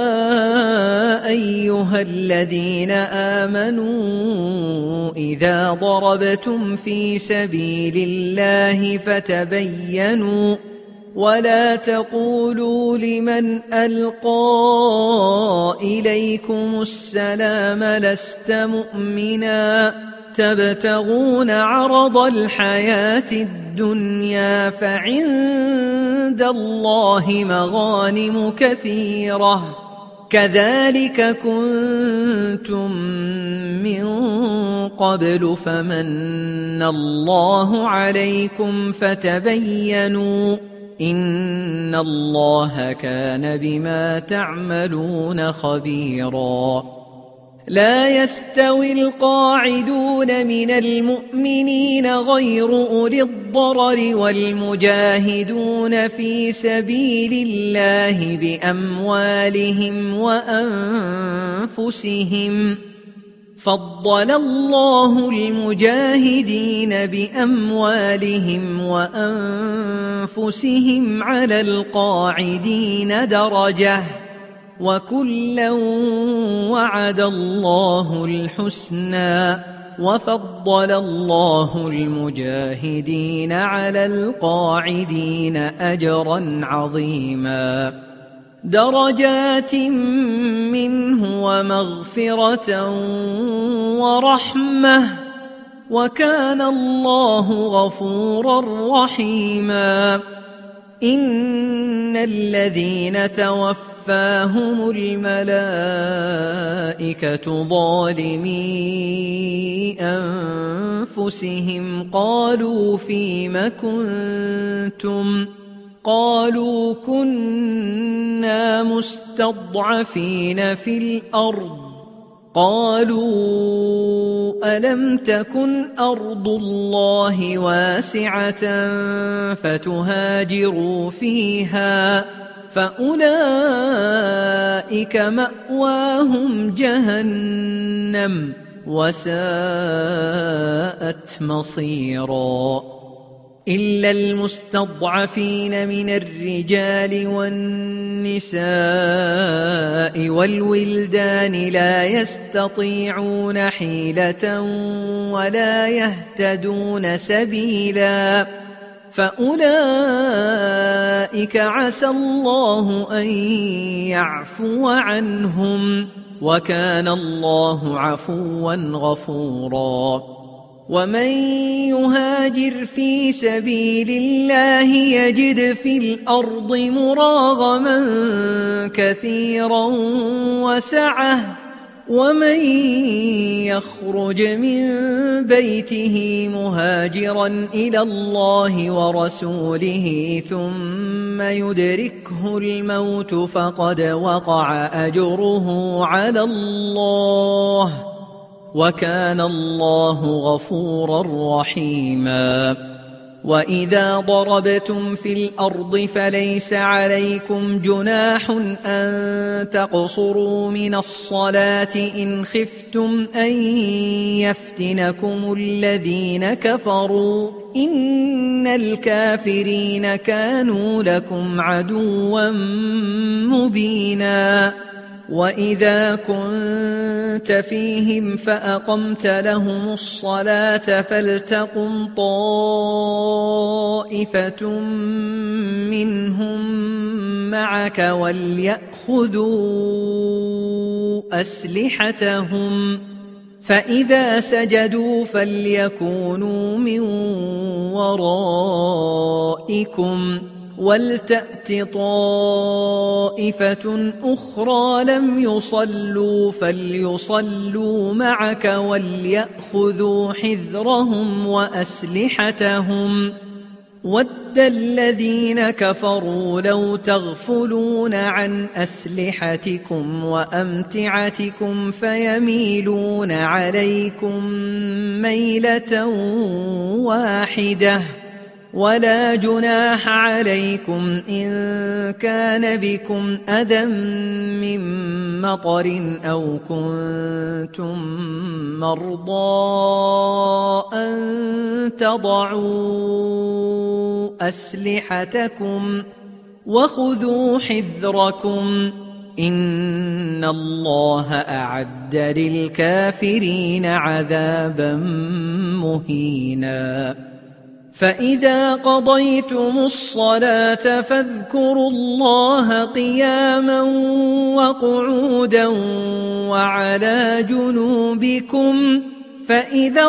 أيها الذين آمنوا إذا ضربتم في سبيل الله فتبينوا ولا تقولوا لمن ألقى إليكم السلام لست مؤمنا تبتغون عرض الحياة الدنيا فعند الله مغانم كثيرة كذلك كنتم من قبل فمن الله عليكم فتبينوا إن الله كان بما تعملون خبيرا لا يستوي القاعدون من المؤمنين غير أولي الضرر والمجاهدون في سبيل الله بأموالهم وأنفسهم فضل الله المجاهدين بأموالهم وأنفسهم على القاعدين درجة وكلا وعد الله الحسنى وفضل الله المجاهدين على القاعدين أجرا عظيما درجات منه ومغفرة ورحمة وكان الله غفورا رحيما إن الذين توفاهم الملائكة ظالمي أنفسهم قالوا فيم كنتم قالوا كنا مستضعفين في الأرض قالوا ألم تكن أرض الله واسعة فتهاجروا فيها فأولئك مأواهم جهنم وساءت مصيرا إلا المستضعفين من الرجال والنساء والولدان لا يستطيعون حيلة ولا يهتدون سبيلا فأولئك عسى الله أن يعفو عنهم وكان الله عفوا غفورا ومن يهاجر في سبيل الله يجد في الأرض مراغما كثيرا وسعة ومن يخرج من بيته مهاجرا إلى الله ورسوله ثم يدركه الموت فقد وقع أجره على الله وكان الله غفورا رحيما وإذا ضربتم في الأرض فليس عليكم جناح أن تقصروا من الصلاة إن خفتم أن يفتنكم الذين كفروا إن الكافرين كانوا لكم عدوا مبينا وإذا كنت فيهم فأقمت لهم الصلاة فلتقم طائفة منهم معك وليأخذوا أسلحتهم فإذا سجدوا فليكونوا من ورائكم ولتأت طائفة أخرى لم يصلوا فليصلوا معك وليأخذوا حذرهم وأسلحتهم ود الذين كفروا لو تغفلون عن أسلحتكم وأمتعتكم فيميلون عليكم ميلة واحدة ولا جناح عليكم إن كان بكم أذى من مطر أو كنتم مرضى أن تضعوا أسلحتكم وخذوا حذركم إن الله أعد للكافرين عذابا مهينا فإذا قضيتم الصلاة فاذكروا الله قياما وقعودا وعلى جنوبكم فإذا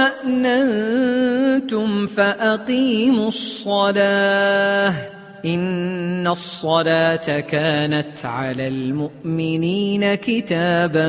اطمأننتم فأقيموا الصلاة إن الصلاة كانت على المؤمنين كتابا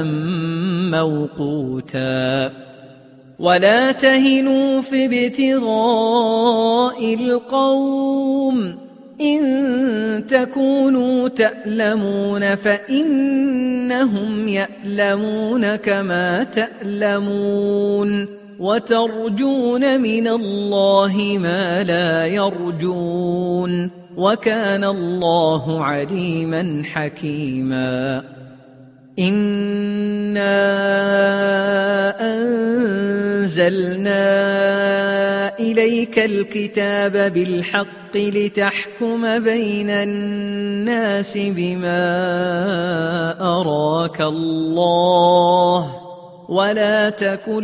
موقوتا ولا تهنوا في ابتغاء القوم إن تكونوا تألمون فإنهم يألمون كما تألمون وترجون من الله ما لا يرجون وكان الله عليما حكيما إنا أنزلنا إليك الكتاب بالحق لتحكم بين الناس بما أراك الله ولا تكن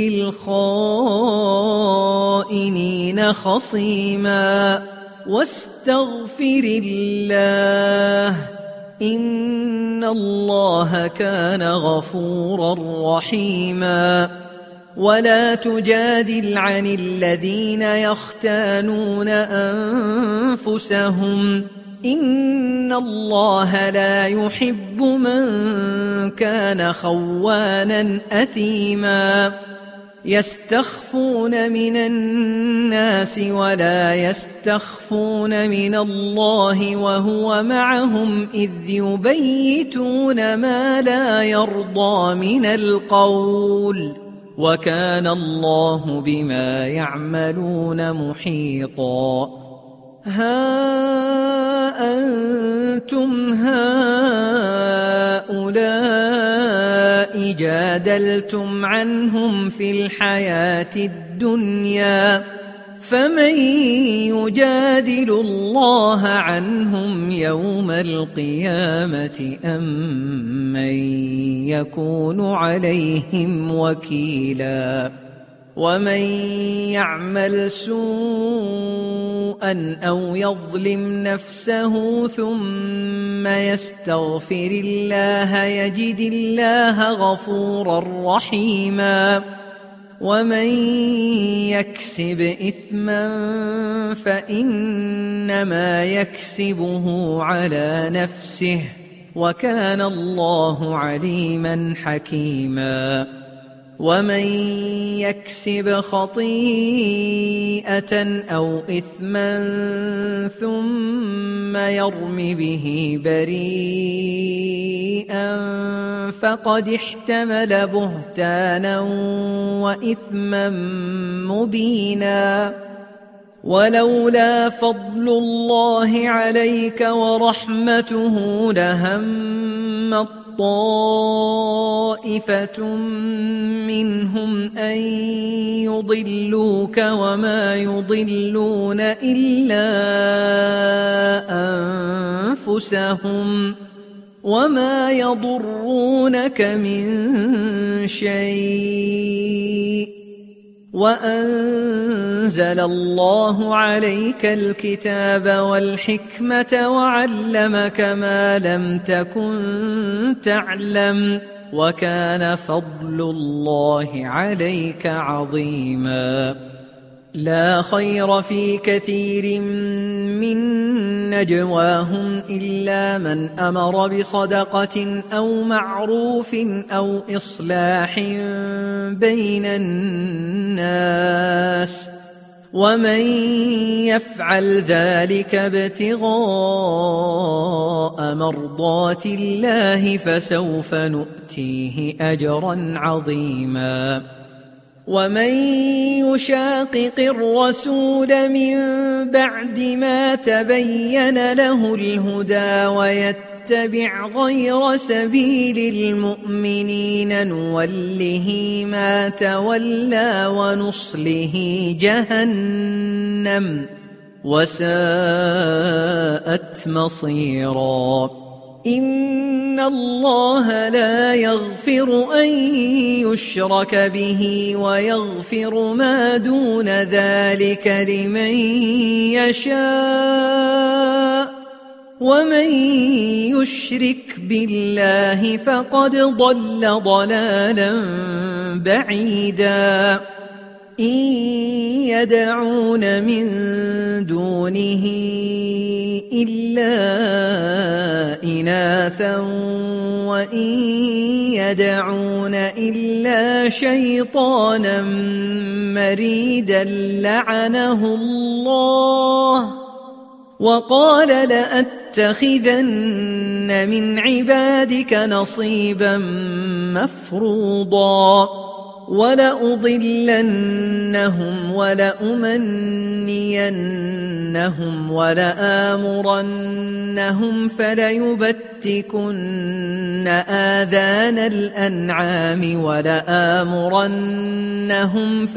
للخائنين خصيما واستغفر الله إن الله كان غفورا رحيما ولا تجادل عن الذين يختانون أنفسهم إن الله لا يحب من كان خوانا أثيما يستخفون من الناس ولا يستخفون من الله وهو معهم إذ يبيتون ما لا يرضى من القول وكان الله بما يعملون محيطا ها أنتم هؤلاء جادلتم عنهم في الحياة الدنيا فمن يجادل الله عنهم يوم القيامة أم من يكون عليهم وكيلا ومن يعمل سوءا أو يظلم نفسه ثم يستغفر الله يجد الله غفورا رحيما ومن يكسب إثما فإنما يكسبه على نفسه وكان الله عليما حكيما ومن يكسب خطيئة أو إثما ثم يرم به بريئا فقد احتمل بهتانا وإثما مبينا ولولا فضل الله عليك ورحمته لهم طائفة منهم أن يضلوك وما يضلون إلا أنفسهم وما يضرونك من شيء وأنزل الله عليك الكتاب والحكمة وعلمك ما لم تكن تعلم وكان فضل الله عليك عظيما لا خير في كثير من نجواهم إلا من أمر بصدقة أو معروف أو إصلاح بين الناس ومن يفعل ذلك ابتغاء مرضات الله فسوف نؤتيه أجرا عظيما ومن يشاقق الرسول من بعد ما تبين له الهدى ويتبع غير سبيل المؤمنين نوله ما تولى ونصله جهنم وساءت مصيرا إن الله لا يغفر أن يشرك به ويغفر ما دون ذلك لمن يشاء ومن يشرك بالله فقد ضل ضلالا بعيدا إن يدعون من دونه إلا إناثا وإن يدعون إلا شيطانا مريدا لعنه الله وقال لأتخذن من عبادك نصيبا مفروضا ولأضلنهم ولأمنينهم ولآمرنهم فليبتكن آذان الأنعام ولآمرنهم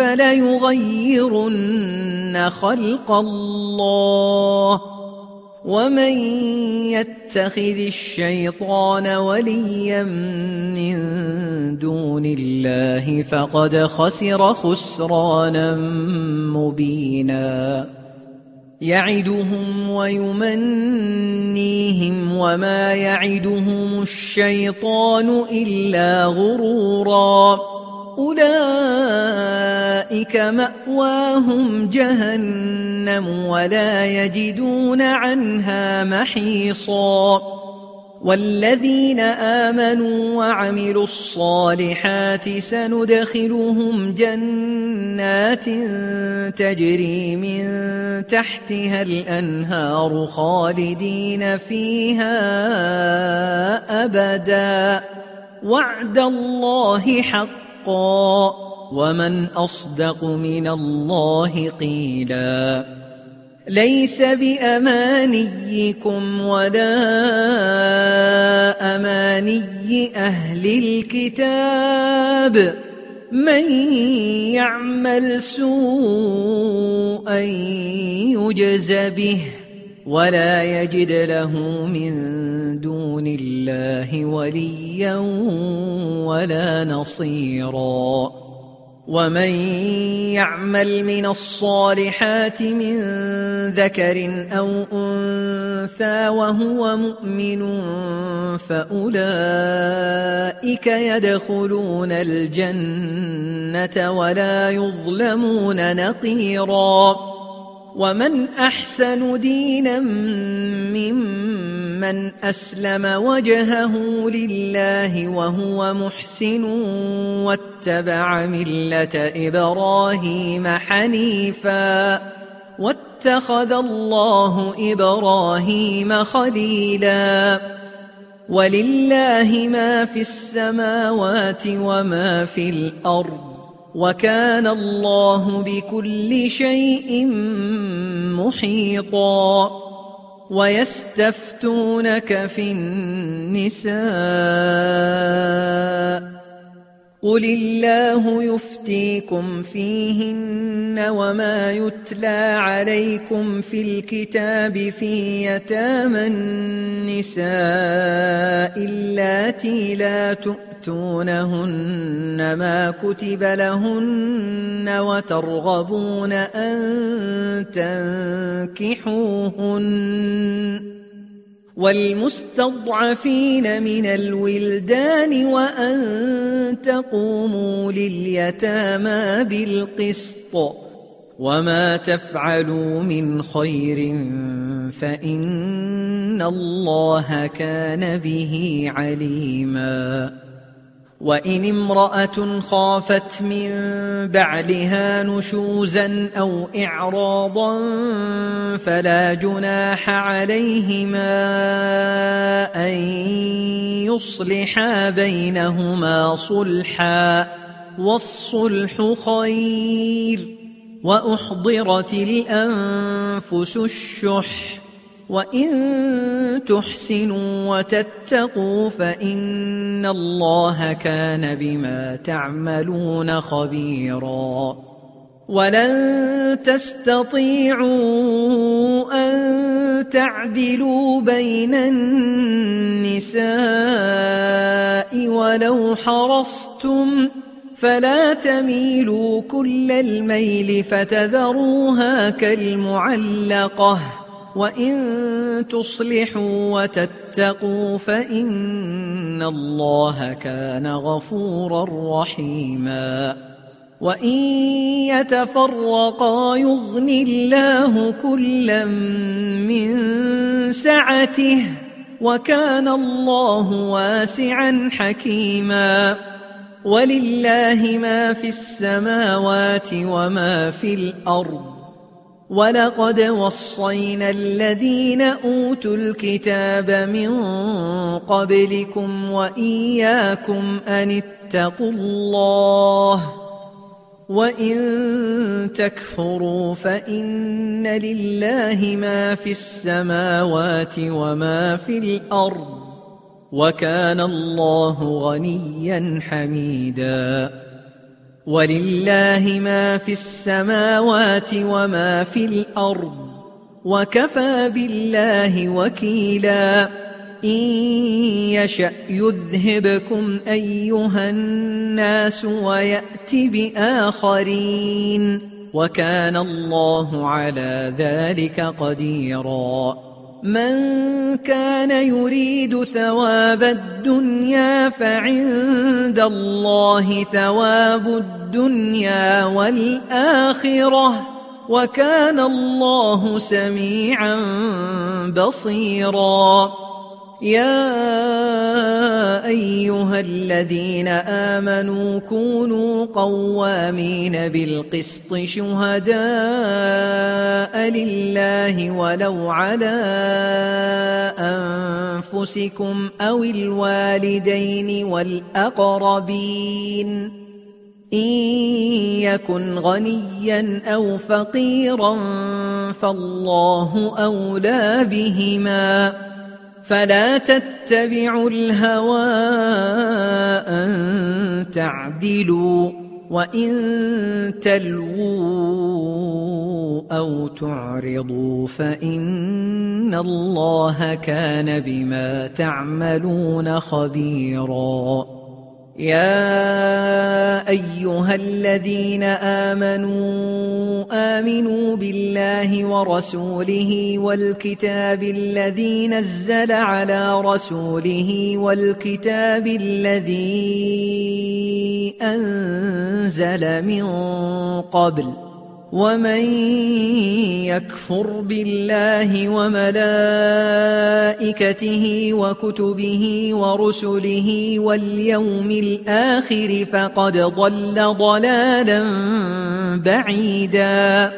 فليغيرن خلق الله ومن يتخذ الشيطان وليا من دون الله فقد خسر خسرانا مبينا يعدهم ويمنيهم وما يعدهم الشيطان إلا غرورا أولئك مأواهم جهنم ولا يجدون عنها محيصا والذين آمنوا وعملوا الصالحات سندخلهم جنات تجري من تحتها الأنهار خالدين فيها أبدا وعد الله حقا ومن أصدق من الله قيلا ليس بأمانيكم ولا أماني أهل الكتاب من يعمل سوءا يجز به ولا يجد له من دون الله وليا ولا نصيرا ومن يعمل من الصالحات من ذكر أو أنثى وهو مؤمن فأولئك يدخلون الجنة ولا يظلمون نقيرا ومن أحسن دينا ممن أسلم وجهه لله وهو محسن واتبع ملة إبراهيم حنيفا واتخذ الله إبراهيم خليلا ولله ما في السماوات وما في الأرض وكان الله بكل شيء محيطا ويستفتونك في النساء قل الله يفتيكم فيهن وما يتلى عليكم في الكتاب في يتامى النساء اللاتي لا تؤتونهن ما كتب لهن وترغبون أن تنكحوهن والمستضعفين من الولدان وأن تقوموا لليتامى بالقسط وما تفعلوا من خير فإن الله كان به عليما وإن امرأة خافت من بعلها نشوزا أو إعراضا فلا جناح عليهما أن يصلحا بينهما صلحا والصلح خير وأحضرت الأنفس الشح وإن تحسنوا وتتقوا فإن الله كان بما تعملون خبيرا ولن تستطيعوا أن تعدلوا بين النساء ولو حرصتم فلا تميلوا كل الميل فتذروها كالمعلقة وإن تصلحوا وتتقوا فإن الله كان غفورا رحيما وإن يتفرقا يغن الله كلا من سعته وكان الله واسعا حكيما ولله ما في السماوات وما في الأرض ولقد وصينا الذين أوتوا الكتاب من قبلكم وإياكم أن اتقوا الله وإن تكفروا فإن لله ما في السماوات وما في الأرض وكان الله غنيا حميدا ولله ما في السماوات وما في الأرض وكفى بالله وكيلا إن يشأ يذهبكم أيها الناس ويأت بآخرين وكان الله على ذلك قديرا من كان يريد ثواب الدنيا فعند الله ثواب الدنيا والآخرة وكان الله سميعا بصيرا يا أيها الذين آمنوا كونوا قوامين بالقسط شهداء لله ولو على أنفسكم أو الوالدين والأقربين إن يكن غنيا أو فقيرا فالله أولى بهما فلا تتبعوا الهوى أن تعدلوا وإن تلووا أو تعرضوا فإن الله كان بما تعملون خبيرا يا أيها الذين آمنوا بالله ورسوله والكتاب الذي نزل على رسوله والكتاب الذي أنزل من قبل ومن يكفر بالله وملائكته وكتبه ورسله واليوم الآخر فقد ضل ضلالا بعيدا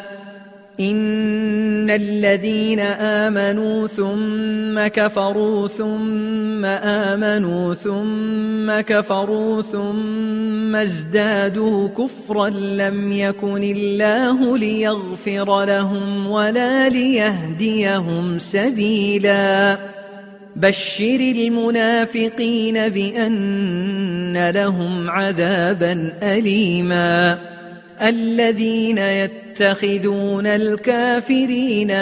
إن الذين آمنوا ثم كفروا ثم آمنوا ثم كفروا ثم ازدادوا كفرا لم يكن الله ليغفر لهم ولا ليهديهم سبيلا بشر المنافقين بأن لهم عذابا أليما الذين يتخذون الكافرين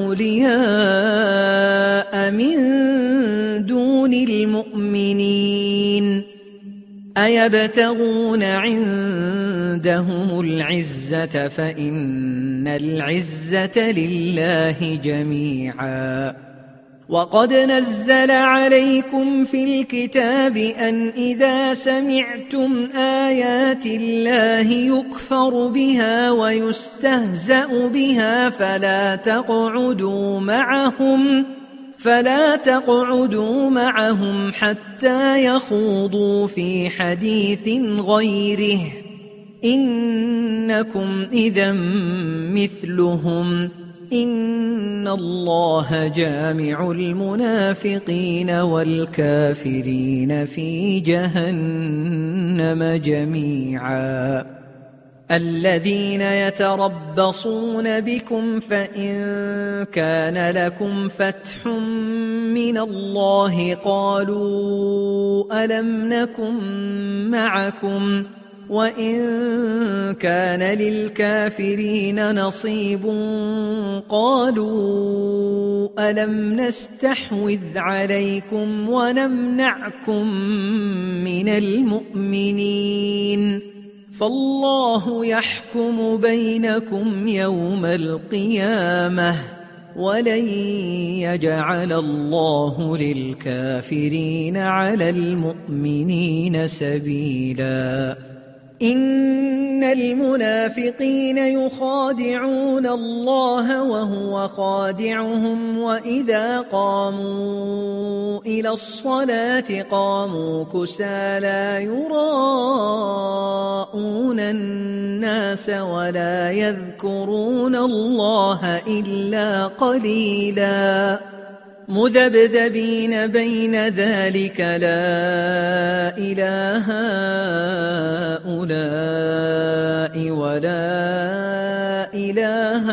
أولياء من دون المؤمنين أيبتغون عندهم العزة فإن العزة لله جميعا وقد نزل عليكم في الكتاب أن إذا سمعتم آيات الله يكفر بها ويستهزأ بها فلا تقعدوا معهم حتى يخوضوا في حديث غيره إنكم إذا مثلهم إن الله جامع المنافقين والكافرين في جهنم جميعا الذين يتربصون بكم فإن كان لكم فتح من الله قالوا ألم نكن معكم وإن كان للكافرين نصيب قالوا ألم نستحوذ عليكم ونمنعكم من المؤمنين فالله يحكم بينكم يوم القيامة ولن يجعل الله للكافرين على المؤمنين سبيلا إن المنافقين يخادعون الله وهو خادعهم وإذا قاموا إلى الصلاة قاموا كسالى يراءون الناس ولا يذكرون الله إلا قليلا مذبذبين بين ذلك لا إله هؤلاء ولا إله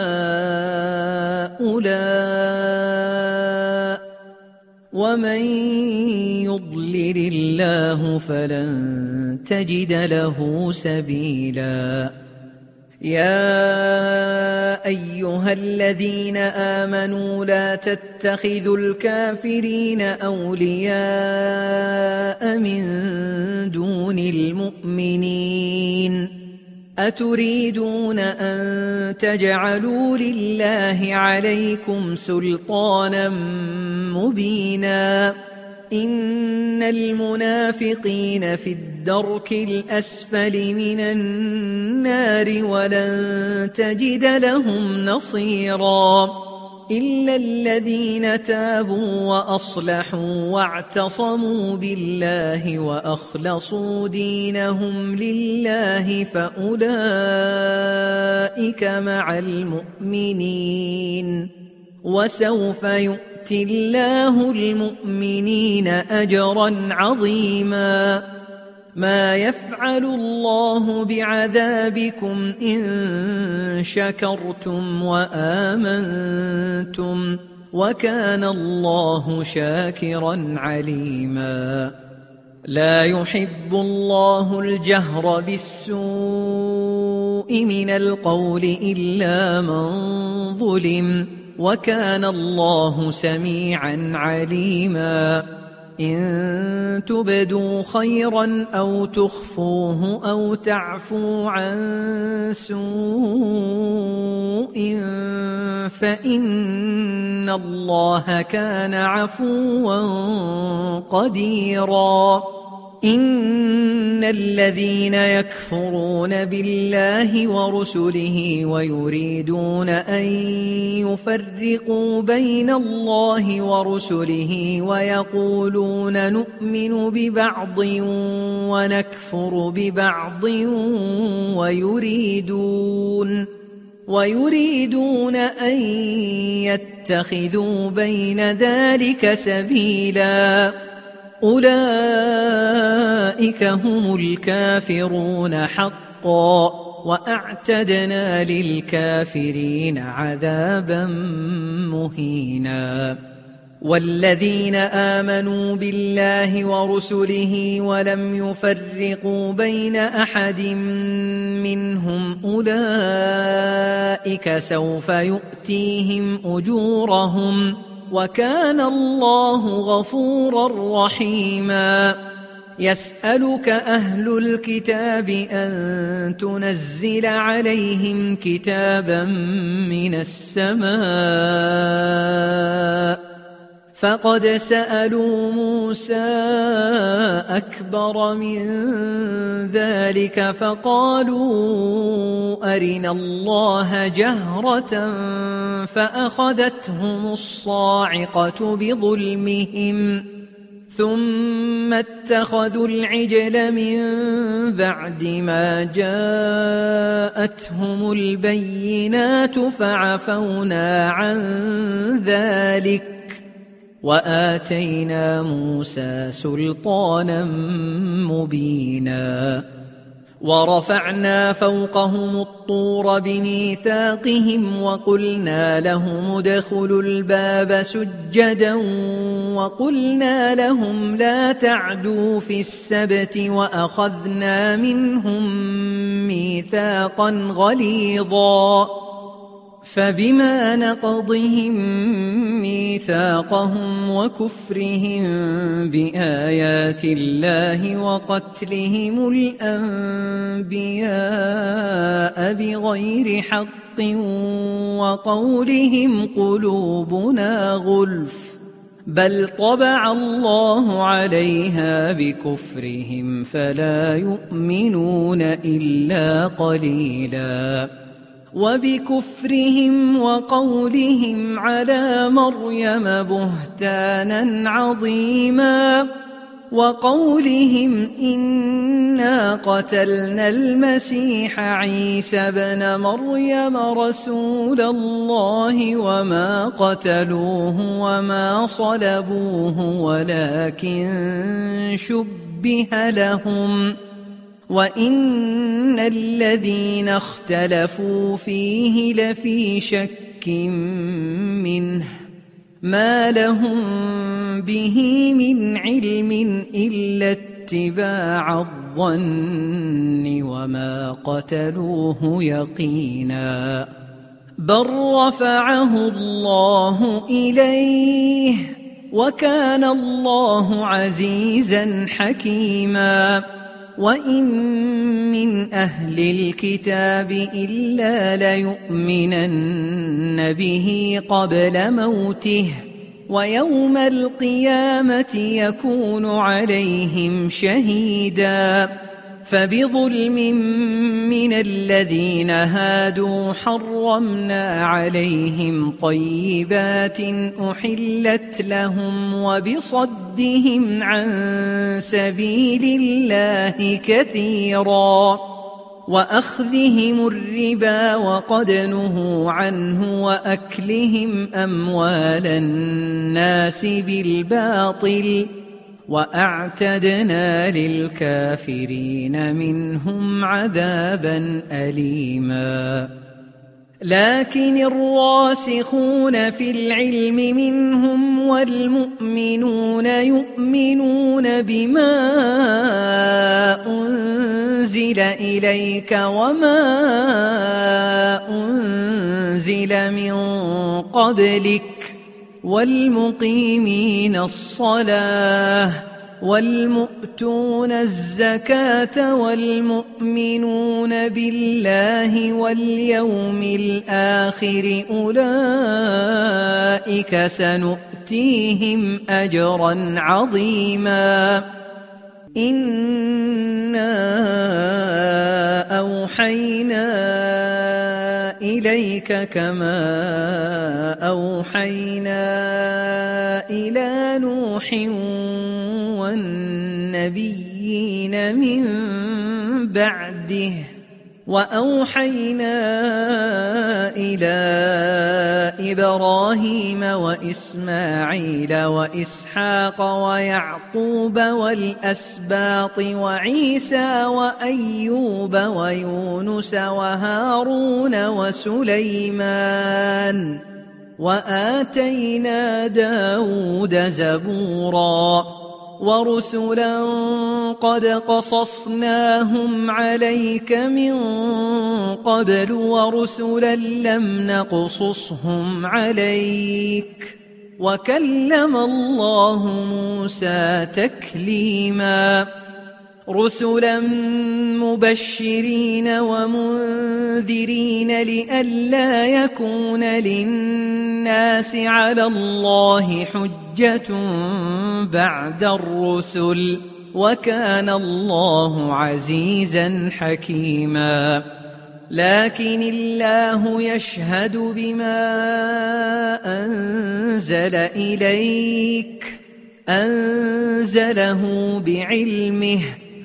هؤلاء ومن يضلل الله فلن تجد له سبيلا يا أيها الذين آمنوا لا تتخذوا الكافرين أولياء من دون المؤمنين أتريدون أن تجعلوا لله عليكم سلطانا مبينا إن المنافقين في الدرك الأسفل من النار ولن تجد لهم نصيرا إلا الذين تابوا وأصلحوا واعتصموا بالله وأخلصوا دينهم لله فأولئك مع المؤمنين وسوف يؤتي الله المؤمنين أجرا عظيما ما يفعل الله بعذابكم إن شكرتم وآمنتم وكان الله شاكرا عليما لا يحب الله الجهر بالسوء من القول إلا من ظلم وكان الله سميعا عليما إن تبدوا خيرا أو تخفوه أو تعفوا عن سوء فإن الله كان عفوا قديرا إن الذين يكفرون بالله ورسله ويريدون أن يفرقوا بين الله ورسله ويقولون نؤمن ببعض ونكفر ببعض ويريدون أن يتخذوا بين ذلك سبيلا أولئك هم الكافرون حقا وأعتدنا للكافرين عذابا مهينا والذين آمنوا بالله ورسله ولم يفرقوا بين أحد منهم أولئك سوف يؤتيهم أجورهم وكان الله غفورا رحيما يسألك أهل الكتاب أن تنزل عليهم كتابا من السماء فقد سألوا موسى أكبر من ذلك فقالوا أرنا الله جهرة فأخذتهم الصاعقة بظلمهم ثم اتخذوا العجل من بعد ما جاءتهم البينات فعفونا عن ذلك وآتينا موسى سلطانا مبينا ورفعنا فوقهم الطور بميثاقهم وقلنا لهم ادخلوا الباب سجدا وقلنا لهم لا تعدوا في السبت وأخذنا منهم ميثاقا غليظا فبما نقضهم ميثاقهم وكفرهم بآيات الله وقتلهم الأنبياء بغير حق وقولهم قلوبنا غلف بل طبع الله عليها بكفرهم فلا يؤمنون إلا قليلا وبكفرهم وقولهم على مريم بهتانا عظيما وقولهم إنا قتلنا المسيح عيسى بن مريم رسول الله وما قتلوه وما صلبوه ولكن شبه لهم وإن الذين اختلفوا فيه لفي شك منه ما لهم به من علم إلا اتباع الظن وما قتلوه يقينا بل رفعه الله إليه وكان الله عزيزا حكيما وإن من أهل الكتاب إلا ليؤمنن به قبل موته ويوم القيامة يكون عليهم شهيدا فبظلم من الذين هادوا حرمنا عليهم طيبات أحلت لهم وبصدهم عن سبيل الله كثيرا وأخذهم الربا وقد نهوا عنه وأكلهم أموال الناس بالباطل وأعتدنا للكافرين منهم عذابا أليما لكن الراسخون في العلم منهم والمؤمنون يؤمنون بما أنزل إليك وما أنزل من قبلك والمقيمين الصلاة والمؤتون الزكاة والمؤمنون بالله واليوم الآخر أولئك سنؤتيهم أجرا عظيما إنا أوحينا إليك كما أوحينا إلى نوح والنبيين من بعده وأوحينا إلى إبراهيم وإسماعيل وإسحاق ويعقوب والأسباط وعيسى وأيوب ويونس وهارون وسليمان وآتينا داود زبورا ورسلا قد قصصناهم عليك من قبل ورسلا لم نقصصهم عليك وكلم الله موسى تكليما رسلا مبشرين ومنذرين لئلا يكون للناس على الله حجة بعد الرسل وكان الله عزيزا حكيما لكن الله يشهد بما أنزل إليك أنزله بعلمه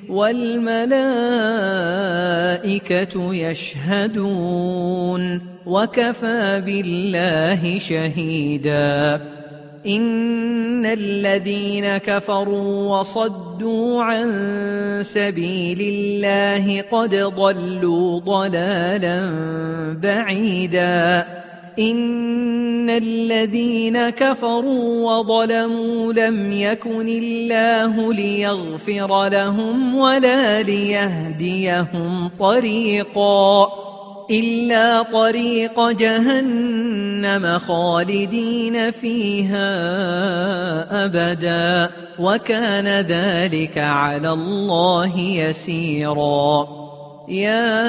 والملائكة يشهدون وكفى بالله شهيدا إن الذين كفروا وصدوا عن سبيل الله قد ضلوا ضلالا بعيدا إن الذين كفروا وظلموا لم يكن الله ليغفر لهم ولا ليهديهم طريقا إلا طريق جهنم خالدين فيها أبدا وكان ذلك على الله يسيرا يا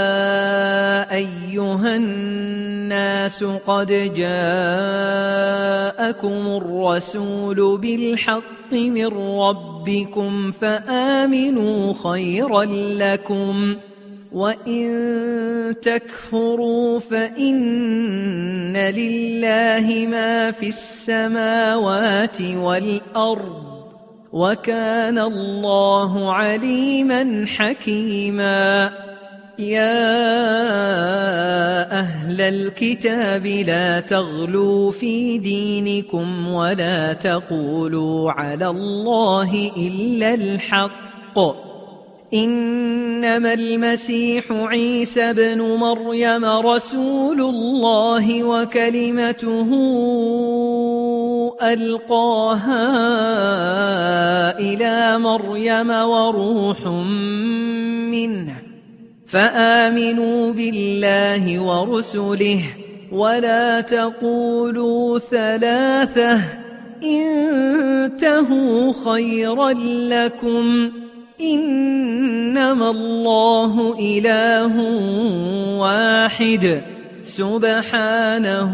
أيها الناس قد جاءكم الرسول بالحق من ربكم فآمنوا خيرا لكم وإن تكفروا فإن لله ما في السماوات والأرض وكان الله عليما حكيما يا أهل الكتاب لا تغلوا في دينكم ولا تقولوا على الله إلا الحق إنما المسيح عيسى بن مريم رسول الله وكلمته ألقاها إلى مريم وروح منه فآمنوا بالله ورسله ولا تقولوا ثلاثة انتهوا خيرا لكم إنما الله إله واحد سبحانه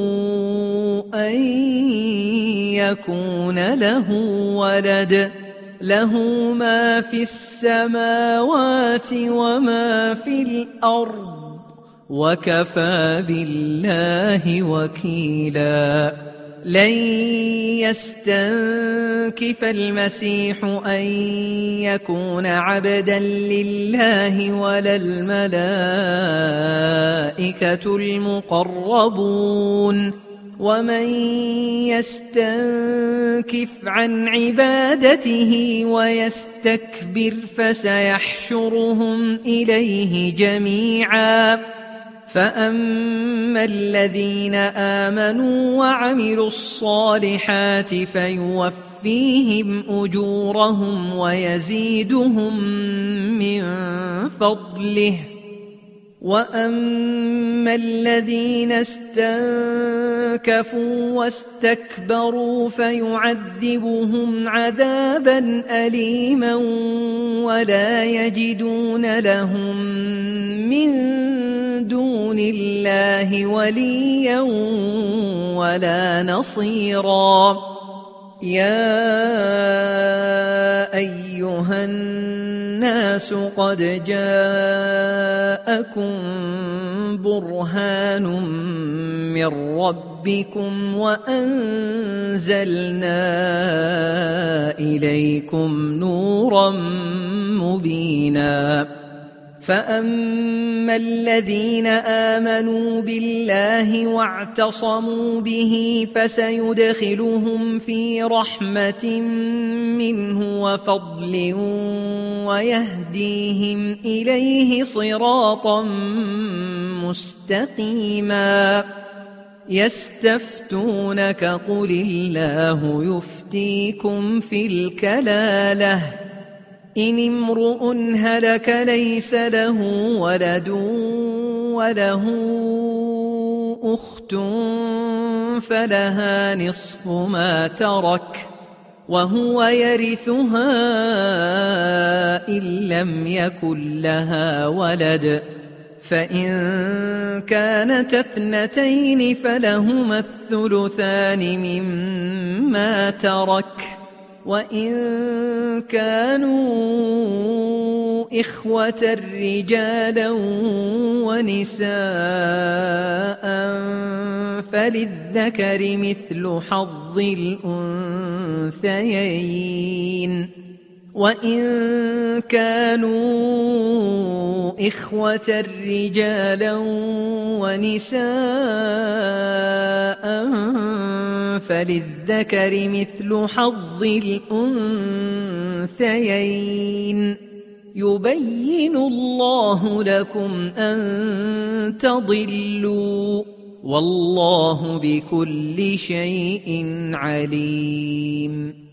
أن يكون له ولد له ما في السماوات وما في الأرض وكفى بالله وكيلا لن يستنكف المسيح أن يكون عبدا لله ولا الملائكة المقربون ومن يستنكف عن عبادته ويستكبر فسيحشرهم إليه جميعا فأما الذين آمنوا وعملوا الصالحات فيوفيهم أجورهم ويزيدهم من فضله وأما الذين استنكفوا واستكبروا فيعذبهم عذابا أليما ولا يجدون لهم من دون الله وليا ولا نصيرا يا أيها الناس قد جاءكم برهان من ربكم وأنزلنا إليكم نورا مبينا فأما الذين آمنوا بالله واعتصموا به فسيدخلهم في رحمة منه وفضل ويهديهم إليه صراطا مستقيما يستفتونك قل الله يفتيكم في الكلالة إن امرؤ هلك ليس له ولد وله أخت فلها نصف ما ترك وهو يرثها إن لم يكن لها ولد فإن كانت اثنتين فلهما الثلثان مما ترك وإن كانوا إخوة رجالا ونساء فللذكر مثل حظ الأنثيين وإن كانوا إخوة رجالا ونساء فللذكر مثل حظ الأنثيين يبين الله لكم أن تضلوا والله بكل شيء عليم